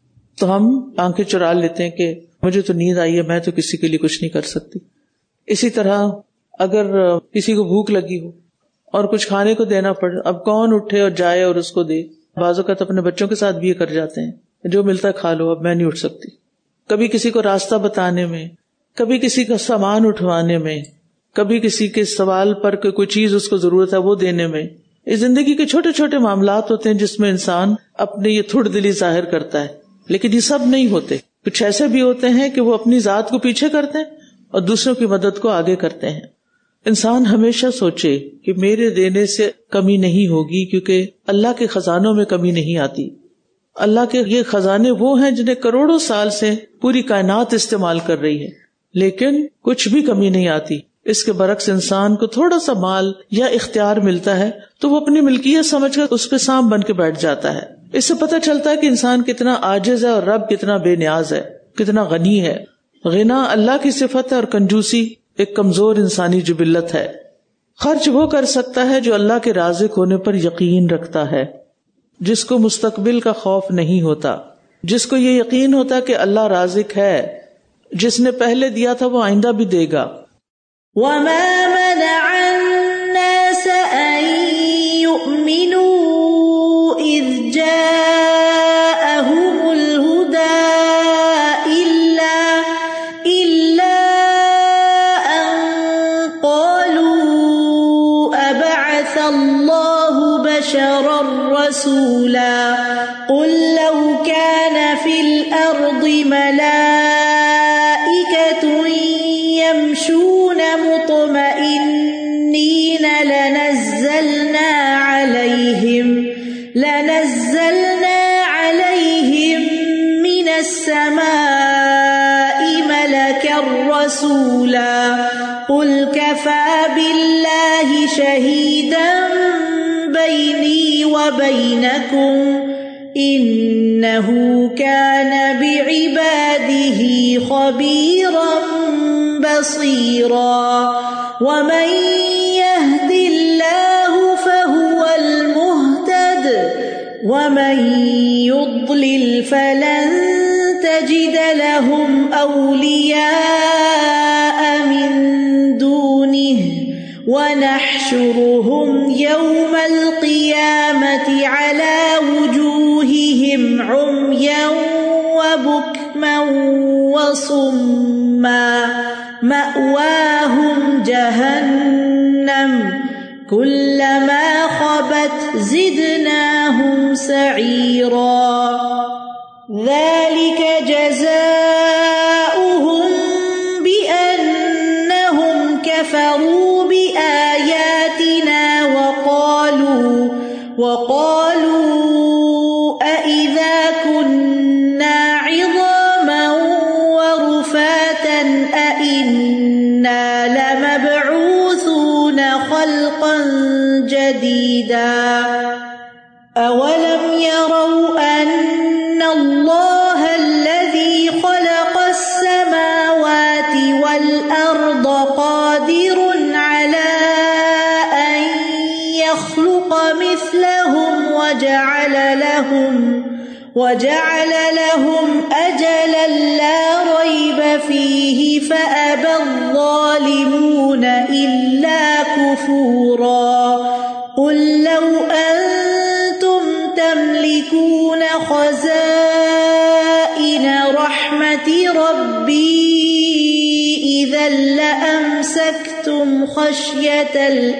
تو ہم آنکھیں چرا لیتے ہیں کہ مجھے تو نیند آئی ہے، میں تو کسی کے لیے کچھ نہیں کر سکتی. اسی طرح اگر کسی کو بھوک لگی ہو اور کچھ کھانے کو دینا پڑے، اب کون اٹھے اور جائے اور اس کو دے. بعض اوقات اپنے بچوں کے ساتھ بھی یہ کر جاتے ہیں، جو ملتا ہے کھا لو، اب میں نہیں اٹھ سکتی. کبھی کسی کو راستہ بتانے میں، کبھی کسی کا سامان اٹھوانے میں، کبھی کسی کے سوال پر کوئی چیز اس کو ضرورت ہے وہ دینے میں. اس زندگی کے چھوٹے چھوٹے معاملات ہوتے ہیں جس میں انسان اپنی یہ تھوڑ دلی ظاہر کرتا ہے. لیکن یہ سب نہیں ہوتے. کچھ ایسے بھی ہوتے ہیں کہ وہ اپنی ذات کو پیچھے کرتے ہیں اور دوسروں کی مدد کو آگے کرتے ہیں. انسان ہمیشہ سوچے کہ میرے دینے سے کمی نہیں ہوگی، کیونکہ اللہ کے خزانوں میں کمی نہیں آتی. اللہ کے یہ خزانے وہ ہیں جنہیں کروڑوں سال سے پوری کائنات استعمال کر رہی ہے، لیکن کچھ بھی کمی نہیں آتی. اس کے برعکس انسان کو تھوڑا سا مال یا اختیار ملتا ہے تو وہ اپنی ملکیت سمجھ کر اس پہ سانپ بن کے بیٹھ جاتا ہے. اس سے پتہ چلتا ہے کہ انسان کتنا عاجز ہے اور رب کتنا بے نیاز ہے، کتنا غنی ہے. غنا اللہ کی صفت ہے اور کنجوسی ایک کمزور انسانی جبلت ہے. خرچ وہ کر سکتا ہے جو اللہ کے رازق ہونے پر یقین رکھتا ہے، جس کو مستقبل کا خوف نہیں ہوتا، جس کو یہ یقین ہوتا کہ اللہ رازق ہے، جس نے پہلے دیا تھا وہ آئندہ بھی دے گا. وَمَا مَنَعَ النَّاسَ أَن يُؤْمِنُوا إِذْ جَاءَهُمُ الْهُدَى إِلَّا أَن قَالُوا أَبَعَثَ اللَّهُ بَشَرًا رَّسُولًا قُل لَّوْ كَانَ فِي الْأَرْضِ مَلَائِكَةٌ يَمْشُونَ مطمئنين لنزلنا عليهم من السماء ملكا رسولا قل كفى بالله شهيدا بيني وبينكم إنه كان بعباده خبيرا بصيرا ومن يهد الله فهو المهتد ومن يضلل فلن تجد لهم أولياء من دونه ونحشرهم يوم القيامة على وجوههم عميا وبكما وصما مأواهم جهنم كلما خبت زدناهم سعيرا ذلك جزاؤهم بأنهم كفروا بآياتنا وقالوا أإذا كنا عظاما ورفاتا أإنا لمبعوثون خلقا جديدا أولم يروا أن الله الذي خلق السماوات والأرض قادر على أن يخلق مثلهم وجعل لهم أجلا لا ريب فيه فأبى الظالمون إلا كفورا قل لو أنتم تملكون خزائن رحمة ربي إذا لأمسكتم خشية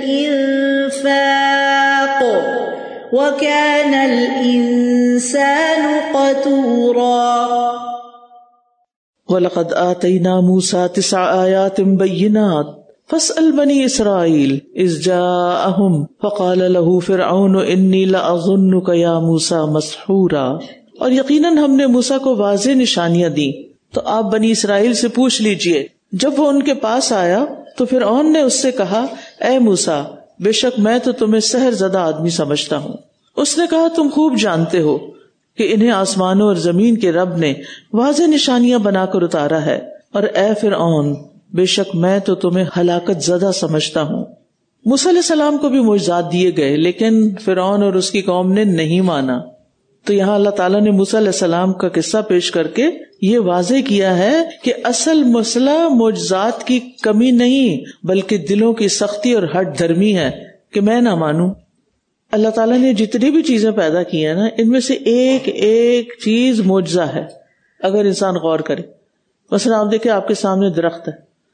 الإنفاق وَكَانَ الْإِنسَانُ قَتُورًا. وَلَقَدْ آتَيْنَا مُوسَى 9 آيَاتٍ بَيِّنَاتٍ فَاسْأَلْ بَنِي إِسْرَائِيلَ إِذْ جَاءَهُمْ فَقَالَ لَهُ فِرْعَوْنُ إِنِّي لَأَظُنُّكَ يَا مُوسَى مَسْحُورًا. اور یقیناً ہم نے موسیٰ کو واضح نشانیاں دیں، تو آپ بنی اسرائیل سے پوچھ لیجئے. جب وہ ان کے پاس آیا تو فرعون نے اس سے کہا، اے موسیٰ، بے شک میں تو تمہیں سحر زدہ آدمی سمجھتا ہوں. اس نے کہا، تم خوب جانتے ہو کہ انہیں آسمانوں اور زمین کے رب نے واضح نشانیاں بنا کر اتارا ہے، اور اے فرعون، بے شک میں تو تمہیں ہلاکت زدہ سمجھتا ہوں. موسیٰ علیہ السلام کو بھی معجزات دیے گئے، لیکن فرعون اور اس کی قوم نے نہیں مانا. تو یہاں اللہ تعالیٰ نے موسیٰ علیہ السلام کا قصہ پیش کر کے یہ واضح کیا ہے کہ اصل مسئلہ معجزات کی کمی نہیں، بلکہ دلوں کی سختی اور ہٹ دھرمی ہے کہ میں نہ مانوں. اللہ تعالیٰ نے جتنی بھی چیزیں پیدا کی ہیں نا، ان میں سے ایک ایک چیز معجزہ ہے اگر انسان غور کرے. مثلا آپ دیکھیں، آپ کے سامنے درخت ہے،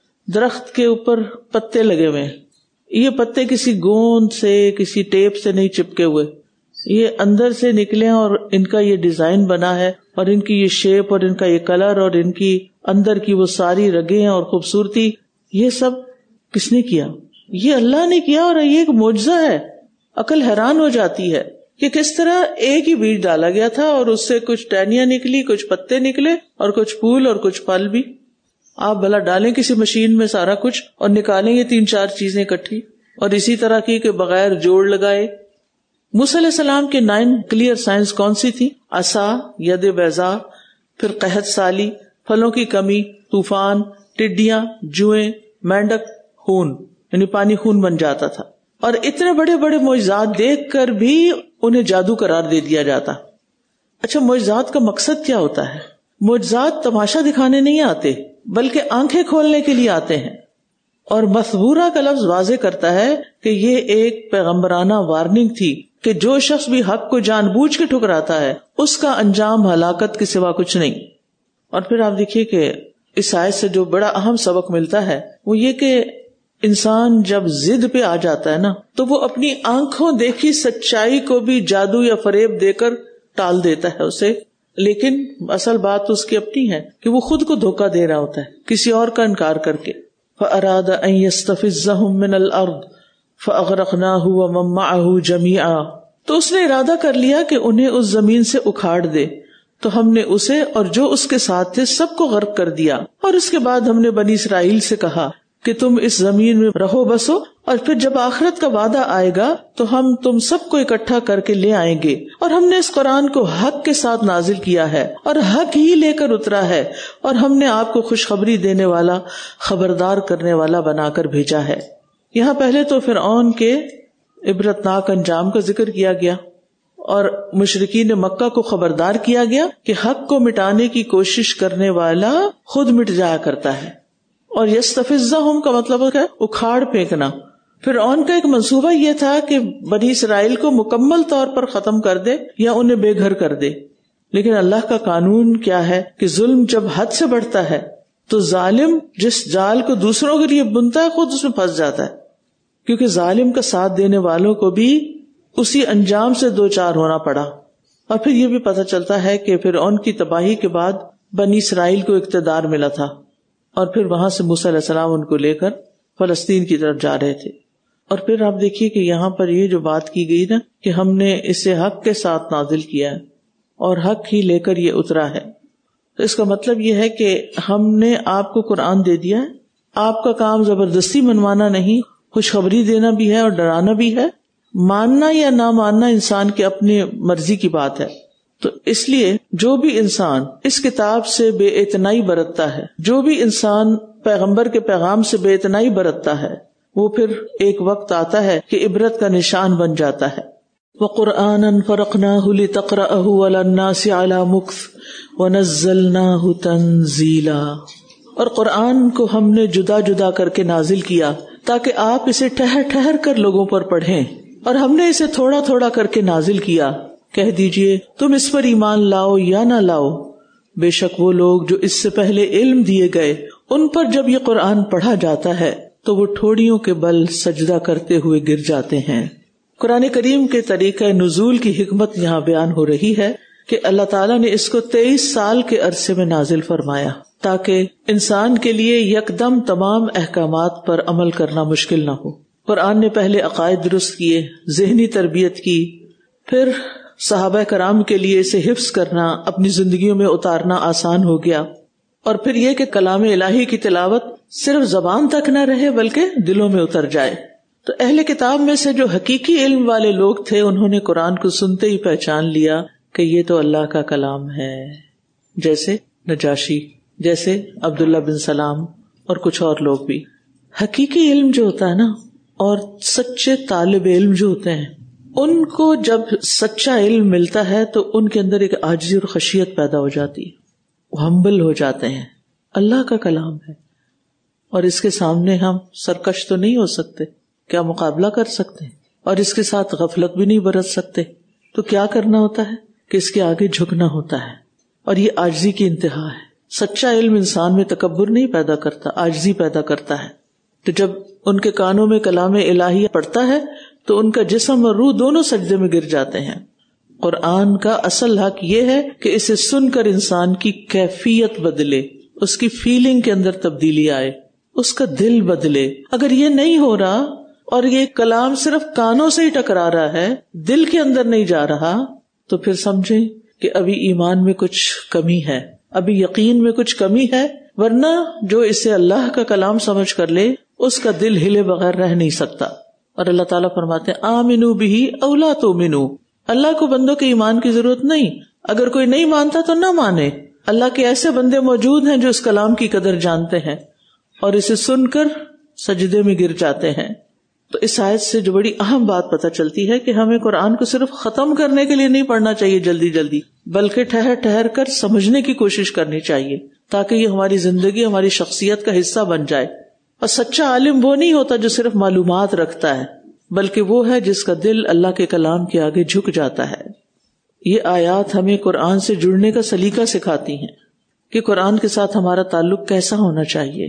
درخت کے اوپر پتے لگے ہوئے ہیں. یہ پتے کسی گوند سے، کسی ٹیپ سے نہیں چپکے ہوئے، یہ اندر سے نکلے اور ان کا یہ ڈیزائن بنا ہے، اور ان کی یہ شیپ اور ان کا یہ کلر اور ان کی اندر کی وہ ساری رگیں اور خوبصورتی، یہ سب کس نے کیا؟ یہ اللہ نے کیا، اور یہ ایک معجزہ ہے. عقل حیران ہو جاتی ہے کہ کس طرح ایک ہی بیج ڈالا گیا تھا اور اس سے کچھ ٹہنیاں نکلی، کچھ پتے نکلے اور کچھ پھول اور کچھ پھل بھی. آپ بھلا ڈالیں کسی مشین میں سارا کچھ اور نکالیں یہ 3-4 چیزیں اکٹھی، اور اسی طرح کی کہ بغیر جوڑ لگائے. موسیٰ علیہ السلام کے 9 کلیئر سائنس کون سی تھی؟ عصا، ید بیضاء، پھر قحط سالی، پھلوں کی کمی، طوفان، ٹڈیاں، جوئیں، مینڈک، خون، یعنی پانی خون بن جاتا تھا. اور اتنے بڑے بڑے معجزات دیکھ کر بھی انہیں جادو قرار دے دیا جاتا. اچھا، معجزات کا مقصد کیا ہوتا ہے؟ معجزات تماشا دکھانے نہیں آتے، بلکہ آنکھیں کھولنے کے لیے آتے ہیں. اور مثبورہ کا لفظ واضح کرتا ہے کہ یہ ایک پیغمبرانہ وارننگ تھی کہ جو شخص بھی حق کو جان بوجھ کے ٹھکراتا ہے اس کا انجام ہلاکت کے سوا کچھ نہیں. اور پھر آپ دیکھیے کہ اس آیت سے جو بڑا اہم سبق ملتا ہے وہ یہ کہ انسان جب ضد پہ آ جاتا ہے نا، تو وہ اپنی آنکھوں دیکھی سچائی کو بھی جادو یا فریب دے کر ٹال دیتا ہے اسے. لیکن اصل بات اس کی اپنی ہے کہ وہ خود کو دھوکہ دے رہا ہوتا ہے کسی اور کا انکار کر کے. فَأَرَادَ أَن يَسْتَفِزَّهُم مِّنَ الْأَرْضِ فَأَغْرَقْنَاهُ وَمَن مَّعَهُ جَمِيعًا. تو اس نے ارادہ کر لیا کہ انہیں اس زمین سے اکھاڑ دے، تو ہم نے اسے اور جو اس کے ساتھ تھے سب کو غرق کر دیا. اور اس کے بعد ہم نے بنی اسرائیل سے کہا کہ تم اس زمین میں رہو بسو، اور پھر جب آخرت کا وعدہ آئے گا تو ہم تم سب کو اکٹھا کر کے لے آئیں گے. اور ہم نے اس قرآن کو حق کے ساتھ نازل کیا ہے اور حق ہی لے کر اترا ہے، اور ہم نے آپ کو خوشخبری دینے والا، خبردار کرنے والا بنا کر بھیجا ہے. یہاں پہلے تو فرعون کے عبرتناک انجام کا ذکر کیا گیا اور مشرکین مکہ کو خبردار کیا گیا کہ حق کو مٹانے کی کوشش کرنے والا خود مٹ جایا کرتا ہے. اور یستفزہم کا مطلب ہے اکھاڑ پھینکنا. فرعون کا ایک منصوبہ یہ تھا کہ بنی اسرائیل کو مکمل طور پر ختم کر دے یا انہیں بے گھر کر دے. لیکن اللہ کا قانون کیا ہے کہ ظلم جب حد سے بڑھتا ہے تو ظالم جس جال کو دوسروں کے لیے بنتا ہے خود اس میں پھنس جاتا ہے، کیونکہ ظالم کا ساتھ دینے والوں کو بھی اسی انجام سے دوچار ہونا پڑا. اور پھر یہ بھی پتہ چلتا ہے کہ فرعون کی تباہی کے بعد بنی اسرائیل کو اقتدار ملا تھا، اور پھر وہاں سے موسیٰ علیہ السلام ان کو لے کر فلسطین کی طرف جا رہے تھے. اور پھر آپ دیکھیے کہ یہاں پر یہ جو بات کی گئی نا کہ ہم نے اسے حق کے ساتھ نازل کیا ہے اور حق ہی لے کر یہ اترا ہے، تو اس کا مطلب یہ ہے کہ ہم نے آپ کو قرآن دے دیا ہے. آپ کا کام زبردستی منوانا نہیں، خوشخبری دینا بھی ہے اور ڈرانا بھی ہے. ماننا یا نہ ماننا انسان کی اپنی مرضی کی بات ہے. تو اس لیے جو بھی انسان اس کتاب سے بے اعتنائی برتتا ہے، جو بھی انسان پیغمبر کے پیغام سے بے اعتنائی برتتا ہے، وہ پھر ایک وقت آتا ہے کہ عبرت کا نشان بن جاتا ہے. وَقُرْآنًا فَرَقْنَاهُ لِتَقْرَأَهُ عَلَى النَّاسِ عَلَى مُكْثٍ وَنَزَّلْنَاهُ تَنزِيلًا. اور قرآن کو ہم نے جدا جدا کر کے نازل کیا تاکہ آپ اسے ٹھہر ٹھہر کر لوگوں پر پڑھیں، اور ہم نے اسے تھوڑا تھوڑا کر کے نازل کیا. کہہ دیجئے تم اس پر ایمان لاؤ یا نہ لاؤ، بے شک وہ لوگ جو اس سے پہلے علم دیے گئے ان پر جب یہ قرآن پڑھا جاتا ہے تو وہ ٹھوڑیوں کے بل سجدہ کرتے ہوئے گر جاتے ہیں. قرآن کریم کے طریقہ نزول کی حکمت یہاں بیان ہو رہی ہے کہ اللہ تعالیٰ نے اس کو 23 سال کے عرصے میں نازل فرمایا تاکہ انسان کے لیے یکدم تمام احکامات پر عمل کرنا مشکل نہ ہو۔ قرآن نے پہلے عقائد درست کیے، ذہنی تربیت کی، پھر صحابہ کرام کے لیے اسے حفظ کرنا، اپنی زندگیوں میں اتارنا آسان ہو گیا، اور پھر یہ کہ کلام الہی کی تلاوت صرف زبان تک نہ رہے بلکہ دلوں میں اتر جائے۔ تو اہل کتاب میں سے جو حقیقی علم والے لوگ تھے انہوں نے قرآن کو سنتے ہی پہچان لیا کہ یہ تو اللہ کا کلام ہے، جیسے نجاشی، جیسے عبداللہ بن سلام اور کچھ اور لوگ بھی۔ حقیقی علم جو ہوتا ہے نا، اور سچے طالب علم جو ہوتے ہیں، ان کو جب سچا علم ملتا ہے تو ان کے اندر ایک عاجزی اور خشیت پیدا ہو جاتی ہے، وہ ہمبل ہو جاتے ہیں۔ اللہ کا کلام ہے اور اس کے سامنے ہم سرکش تو نہیں ہو سکتے، کیا مقابلہ کر سکتے ہیں، اور اس کے ساتھ غفلت بھی نہیں برت سکتے، تو کیا کرنا ہوتا ہے کہ اس کے آگے جھکنا ہوتا ہے، اور یہ عاجزی کی انتہا ہے۔ سچا علم انسان میں تکبر نہیں پیدا کرتا، عاجزی پیدا کرتا ہے۔ تو جب ان کے کانوں میں کلام الہی پڑتا ہے تو ان کا جسم اور روح دونوں سجدے میں گر جاتے ہیں۔ قرآن کا اصل حق یہ ہے کہ اسے سن کر انسان کی کیفیت بدلے، اس کی فیلنگ کے اندر تبدیلی آئے، اس کا دل بدلے۔ اگر یہ نہیں ہو رہا اور یہ کلام صرف کانوں سے ہی ٹکرا رہا ہے، دل کے اندر نہیں جا رہا، تو پھر سمجھیں کہ ابھی ایمان میں کچھ کمی ہے، ابھی یقین میں کچھ کمی ہے، ورنہ جو اسے اللہ کا کلام سمجھ کر لے اس کا دل ہلے بغیر رہ نہیں سکتا۔ اور اللہ تعالیٰ فرماتے ہیں آمنو بہ او لا تؤمنو، اللہ کو بندوں کے ایمان کی ضرورت نہیں، اگر کوئی نہیں مانتا تو نہ مانے۔ اللہ کے ایسے بندے موجود ہیں جو اس کلام کی قدر جانتے ہیں اور اسے سن کر سجدے میں گر جاتے ہیں۔ تو اس آیت سے جو بڑی اہم بات پتہ چلتی ہے کہ ہمیں قرآن کو صرف ختم کرنے کے لیے نہیں پڑھنا چاہیے جلدی جلدی، بلکہ ٹھہر ٹھہر کر سمجھنے کی کوشش کرنی چاہیے تاکہ یہ ہماری زندگی، ہماری شخصیت کا حصہ بن جائے۔ اور سچا عالم وہ نہیں ہوتا جو صرف معلومات رکھتا ہے، بلکہ وہ ہے جس کا دل اللہ کے کلام کے آگے جھک جاتا ہے۔ یہ آیات ہمیں قرآن سے جڑنے کا سلیقہ سکھاتی ہیں کہ قرآن کے ساتھ ہمارا تعلق کیسا ہونا چاہیے۔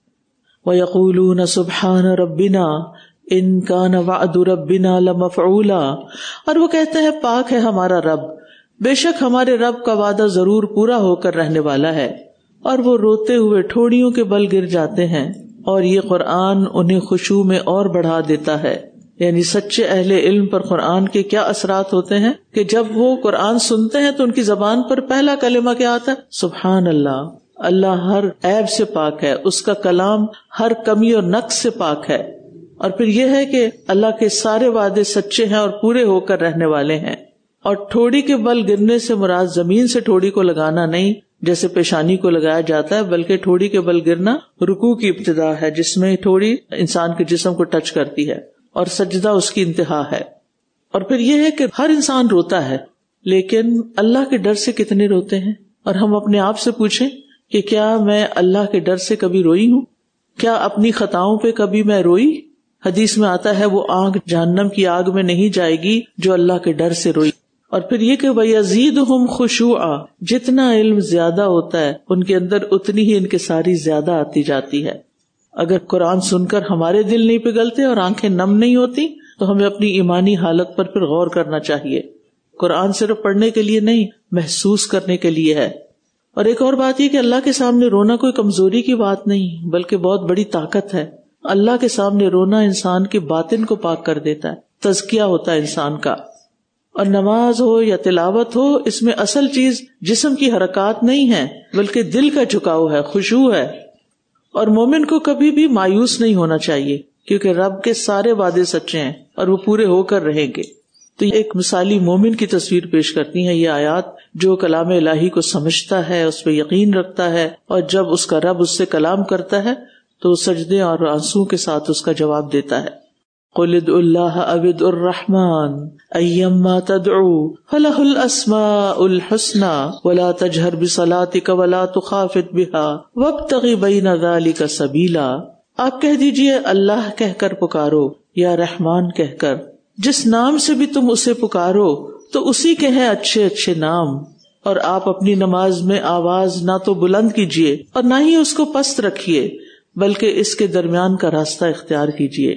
وَيَقُولُونَ سُبْحَانَ رَبِّنَا إِن كَانَ وَعْدُ رَبِّنَا لَمَفْعُولًا، اور وہ کہتے ہیں پاک ہے ہمارا رب، بے شک ہمارے رب کا وعدہ ضرور پورا ہو کر رہنے والا ہے۔ اور وہ روتے ہوئے ٹھوڑیوں کے بل گر جاتے ہیں، اور یہ قرآن انہیں خشوع میں اور بڑھا دیتا ہے۔ یعنی سچے اہل علم پر قرآن کے کیا اثرات ہوتے ہیں کہ جب وہ قرآن سنتے ہیں تو ان کی زبان پر پہلا کلمہ کیا آتا ہے؟ سبحان اللہ، اللہ ہر عیب سے پاک ہے، اس کا کلام ہر کمی اور نقص سے پاک ہے۔ اور پھر یہ ہے کہ اللہ کے سارے وعدے سچے ہیں اور پورے ہو کر رہنے والے ہیں۔ اور ٹھوڑی کے بل گرنے سے مراد زمین سے ٹھوڑی کو لگانا نہیں جیسے پیشانی کو لگایا جاتا ہے، بلکہ ٹھوڑی کے بل گرنا رکوع کی ابتدا ہے جس میں ٹھوڑی انسان کے جسم کو ٹچ کرتی ہے، اور سجدہ اس کی انتہا ہے۔ اور پھر یہ ہے کہ ہر انسان روتا ہے، لیکن اللہ کے ڈر سے کتنے روتے ہیں؟ اور ہم اپنے آپ سے پوچھیں کہ کیا میں اللہ کے ڈر سے کبھی روئی ہوں؟ کیا اپنی خطاؤں پہ کبھی میں روئی؟ حدیث میں آتا ہے وہ آنکھ جہنم کی آگ میں نہیں جائے گی جو اللہ کے ڈر سے روئی۔ اور پھر یہ کہ وَيَزِيدُهُمْ خُشُوعًا، جتنا علم زیادہ ہوتا ہے ان کے اندر اتنی ہی انکساری زیادہ آتی جاتی ہے۔ اگر قرآن سن کر ہمارے دل نہیں پگھلتے اور آنکھیں نم نہیں ہوتی تو ہمیں اپنی ایمانی حالت پر پھر غور کرنا چاہیے۔ قرآن صرف پڑھنے کے لیے نہیں، محسوس کرنے کے لیے ہے۔ اور ایک اور بات یہ کہ اللہ کے سامنے رونا کوئی کمزوری کی بات نہیں بلکہ بہت بڑی طاقت ہے۔ اللہ کے سامنے رونا انسان کے باطن کو پاک کر دیتا ہے، تزکیہ ہوتا ہے انسان کا۔ اور نماز ہو یا تلاوت ہو، اس میں اصل چیز جسم کی حرکات نہیں ہے بلکہ دل کا جھکاؤ ہے، خشوع ہے۔ اور مومن کو کبھی بھی مایوس نہیں ہونا چاہیے کیونکہ رب کے سارے وعدے سچے ہیں اور وہ پورے ہو کر رہیں گے۔ تو یہ ایک مثالی مومن کی تصویر پیش کرتی ہیں یہ آیات، جو کلام الہی کو سمجھتا ہے، اس پہ یقین رکھتا ہے، اور جب اس کا رب اس سے کلام کرتا ہے تو سجدے اور آنسو کے ساتھ اس کا جواب دیتا ہے۔ قُلِ ادْعُوا اللَّهَ أَوِ ادْعُوا الرَّحْمَٰنَ أَيَّمَّا تَدْعُوا فَلَهُ الْأَسْمَاءُ الْحُسْنَىٰ وَلَا تَجْهَرْ بِصَلَاتِكَ وَلَا تُخَافِتْ بِهَا وَابْتَغِ بَيْنَ ذَلِكَ سَبِيلًا۔ آپ کہہ دیجئے اللہ کہہ کر پکارو یا رحمان کہہ کر، جس نام سے بھی تم اسے پکارو تو اسی کے ہیں اچھے اچھے نام، اور آپ اپنی نماز میں آواز نہ تو بلند کیجئے اور نہ ہی اس کو پست رکھیے بلکہ اس کے درمیان کا راستہ اختیار کیجئے۔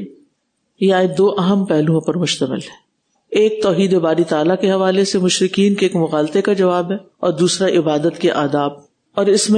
یہ آیت دو اہم پہلوؤں پر مشتمل ہے، ایک توحید باری تعالیٰ کے حوالے سے مشرکین کے ایک مغالطے کا جواب ہے، اور دوسرا عبادت کے آداب۔ اور اس میں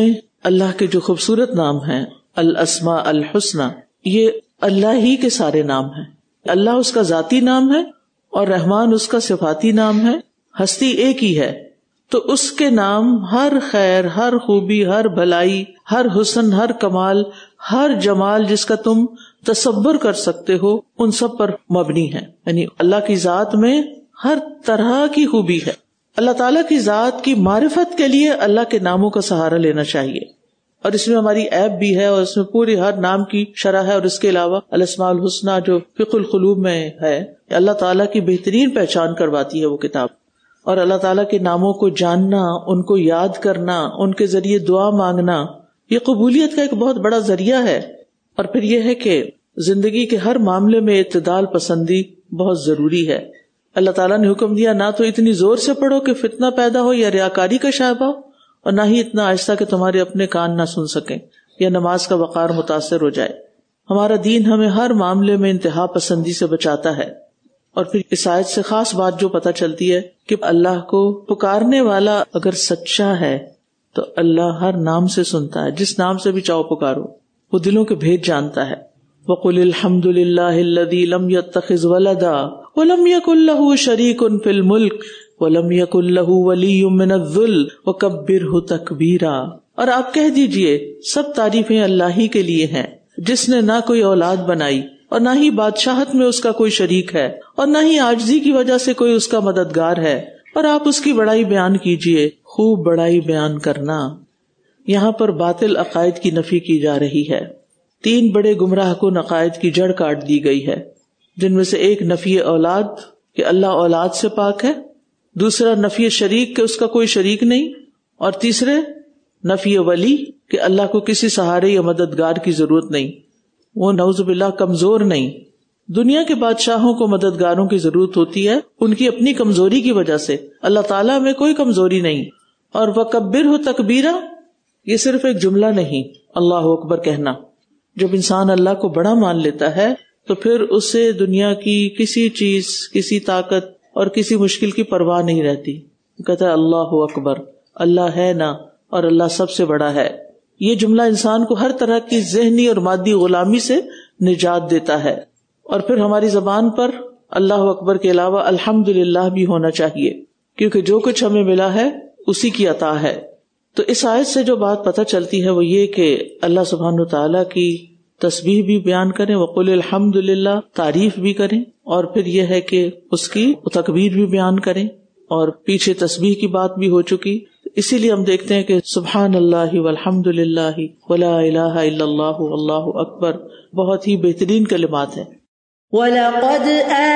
اللہ کے جو خوبصورت نام ہیں الاسماء الحسنى، یہ اللہ ہی کے سارے نام ہیں. اللہ اس کا ذاتی نام ہے اور رحمان اس کا صفاتی نام ہے. ہستی ایک ہی ہے، تو اس کے نام ہر خیر، ہر خوبی، ہر بھلائی، ہر حسن، ہر کمال، ہر جمال جس کا تم تصور کر سکتے ہو ان سب پر مبنی ہے. یعنی اللہ کی ذات میں ہر طرح کی خوبی ہے. اللہ تعالیٰ کی ذات کی معرفت کے لیے اللہ کے ناموں کا سہارا لینا چاہیے، اور اس میں ہماری ایپ بھی ہے، اور اس میں پوری ہر نام کی شرح ہے. اور اس کے علاوہ الاسماء الحسنى جو فقہ القلوب میں ہے، اللہ تعالیٰ کی بہترین پہچان کرواتی ہے وہ کتاب. اور اللہ تعالیٰ کے ناموں کو جاننا، ان کو یاد کرنا، ان کے ذریعے دعا مانگنا، یہ قبولیت کا ایک بہت بڑا ذریعہ ہے. اور پھر یہ ہے کہ زندگی کے ہر معاملے میں اعتدال پسندی بہت ضروری ہے. اللہ تعالیٰ نے حکم دیا نہ تو اتنی زور سے پڑھو کہ فتنہ پیدا ہو یا ریاکاری کا شائبہ ہو، اور نہ ہی اتنا آہستہ کہ تمہارے اپنے کان نہ سن سکیں یا نماز کا وقار متاثر ہو جائے. ہمارا دین ہمیں ہر معاملے میں انتہا پسندی سے بچاتا ہے. اور پھر اس آیت سے خاص بات جو پتہ چلتی ہے کہ اللہ کو پکارنے والا اگر سچا ہے تو اللہ ہر نام سے سنتا ہے. جس نام سے بھی چاہو پکارو، وہ دلوں کے بھید جانتا ہے. وَقُلِ الْحَمْدُ لِلَّهِ الَّذِي لَمْ يَتَّخِذْ وَلَدًا وَلَمْ يَكُنْ لَهُ شَرِيكٌ فِي الْمُلْكِ وَلَمْ يَكُنْ لَهُ وَلِيٌّ مِّنَ الذُّلِّ وَكَبِّرْهُ تَكْبِيرًا. اور آپ کہہ دیجئے سب تعریفیں اللہ ہی کے لیے ہیں، جس نے نہ کوئی اولاد بنائی اور نہ ہی بادشاہت میں اس کا کوئی شریک ہے، اور نہ ہی عاجزی کی وجہ سے کوئی اس کا مددگار ہے. اور آپ اس کی بڑائی بیان کیجئے، خوب بڑائی بیان کرنا. یہاں پر باطل عقائد کی نفی کی جا رہی ہے. 3 بڑے گمراہ کن عقائد کی جڑ کاٹ دی گئی ہے، جن میں سے ایک نفی اولاد کہ اللہ اولاد سے پاک ہے، دوسرا نفی شریک کہ اس کا کوئی شریک نہیں، اور تیسرے نفی ولی کہ اللہ کو کسی سہارے یا مددگار کی ضرورت نہیں، وہ نعوذ باللہ کمزور نہیں. دنیا کے بادشاہوں کو مددگاروں کی ضرورت ہوتی ہے ان کی اپنی کمزوری کی وجہ سے، اللہ تعالیٰ میں کوئی کمزوری نہیں. اور وَكَبِّرْهُ تَكْبِيرًا یہ صرف ایک جملہ نہیں، اللہ اکبر کہنا. جب انسان اللہ کو بڑا مان لیتا ہے تو پھر اسے دنیا کی کسی چیز، کسی طاقت اور کسی مشکل کی پرواہ نہیں رہتی. کہتا ہے اللہ اکبر، اللہ ہے نا، اور اللہ سب سے بڑا ہے. یہ جملہ انسان کو ہر طرح کی ذہنی اور مادی غلامی سے نجات دیتا ہے. اور پھر ہماری زبان پر اللہ اکبر کے علاوہ الحمدللہ بھی ہونا چاہیے، کیونکہ جو کچھ ہمیں ملا ہے اسی کی عطا ہے. تو اس آیت سے جو بات پتہ چلتی ہے وہ یہ کہ اللہ سبحانہ وتعالیٰ کی تسبیح بھی بیان کریں، وقل الحمدللہ تعریف بھی کریں، اور پھر یہ ہے کہ اس کی تکبیر بھی بیان کریں. اور پیچھے تسبیح کی بات بھی ہو چکی، اسی لیے ہم دیکھتے ہیں کہ سبحان اللہ والحمد للہ ولا الہ الا اللہ واللہ اکبر بہت ہی بہترین کلمات ہیں. وَلَقَدْ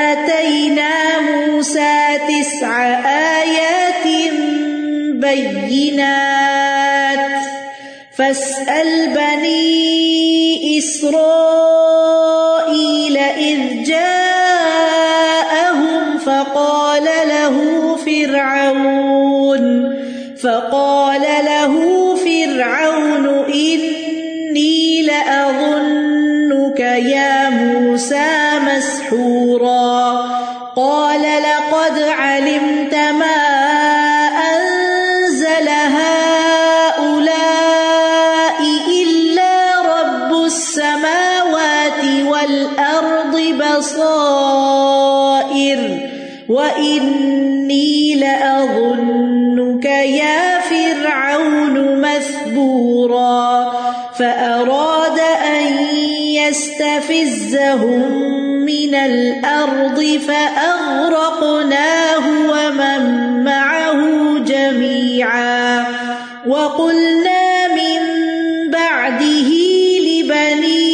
آتَيْنَا مُوسَى 9 آيَاتٍ بَيِّنَاتٍ فَاسْأَلْ بَنِي إِسْرَائِيلَ إِذْ جَاءَهُمْ فَقَالَ لَهُ فِرْعَوْنُ إِنِّي لَأَظُنُّكَ يَا مُوسَى مَسْحُورًا. قَالَ لَقَدْ عَلِمْتَ مَا أَنزَلَ هَؤُلَاءِ إِلَّا رَبُّ السَّمَاوَاتِ وَالْأَرْضِ بَصَائِرَ وَإِنِّي لَأَظُنُّكَ يَا فِرْعَوْنُ مَثْبُورًا. فَأَرَادَ أَن يَسْتَفِزَّهُم مِّنَ الْأَرْضِ فَأَغْرَقْنَاهُ وَمَن مَّعَهُ جَمِيعًا. وَقُلْنَا مِن بَعْدِهِ لِبَنِي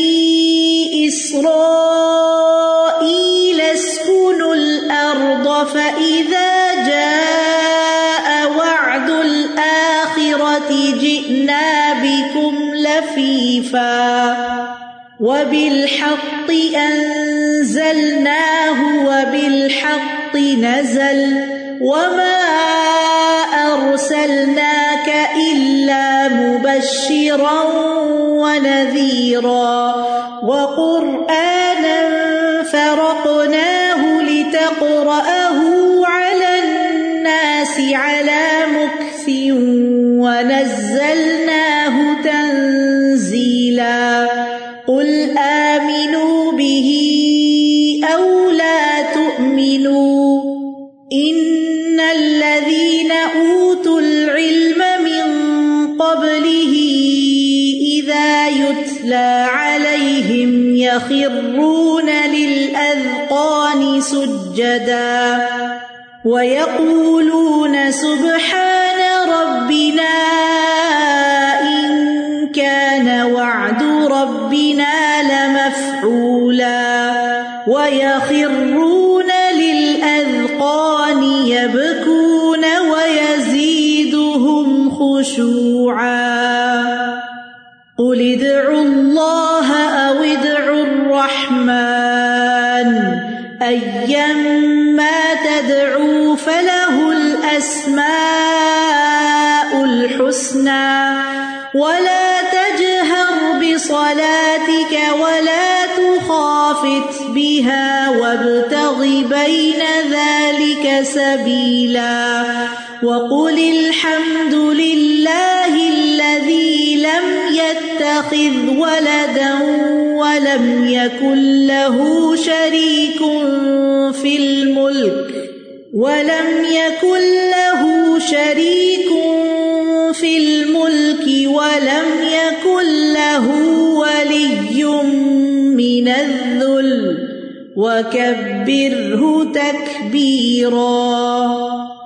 إِسْرَائِيلَ اسْكُنُوا الْأَرْضَ فَإِذَا جَاءَ وَعْدُ الْآخِرَةِ جِئْنَا بِكُمْ لَفِيفًا. وَبِالْحَقِّ أَنزَلْنَاهُ وَبِالْحَقِّ نَزَلَ وَمَا أَرْسَلْنَاكَ إِلَّا مُبَشِّرًا وَنَذِيرًا. وَقُرْآنًا فَرَقْنَاهُ لِتَقْرَأَهُ عَلَى النَّاسِ عَلَى مُكْثٍ وَنَزَّلْنَاهُ إن الذين أوتوا العلم من قبله إذا يتلى عليهم يخرون للأذقان سجدا ويقولون سبحان ربنا إن كان وعد ربنا لمفعولا ويخرون للأذقان يبكون ويزيدهم خشوعا قل ادعوا الله أو ادعوا الرحمن أيما تدعوا فله الأسماء الحسنى ولا تجهر بصلاتك ولا تخافت بها وابتغ بين ذلك سبيلا وقل الحمد لله الذي لم يتخذ ولدا ولم يكن له شريك في الملك ولم يكن له ولي من الذل وكبره تكبيرا.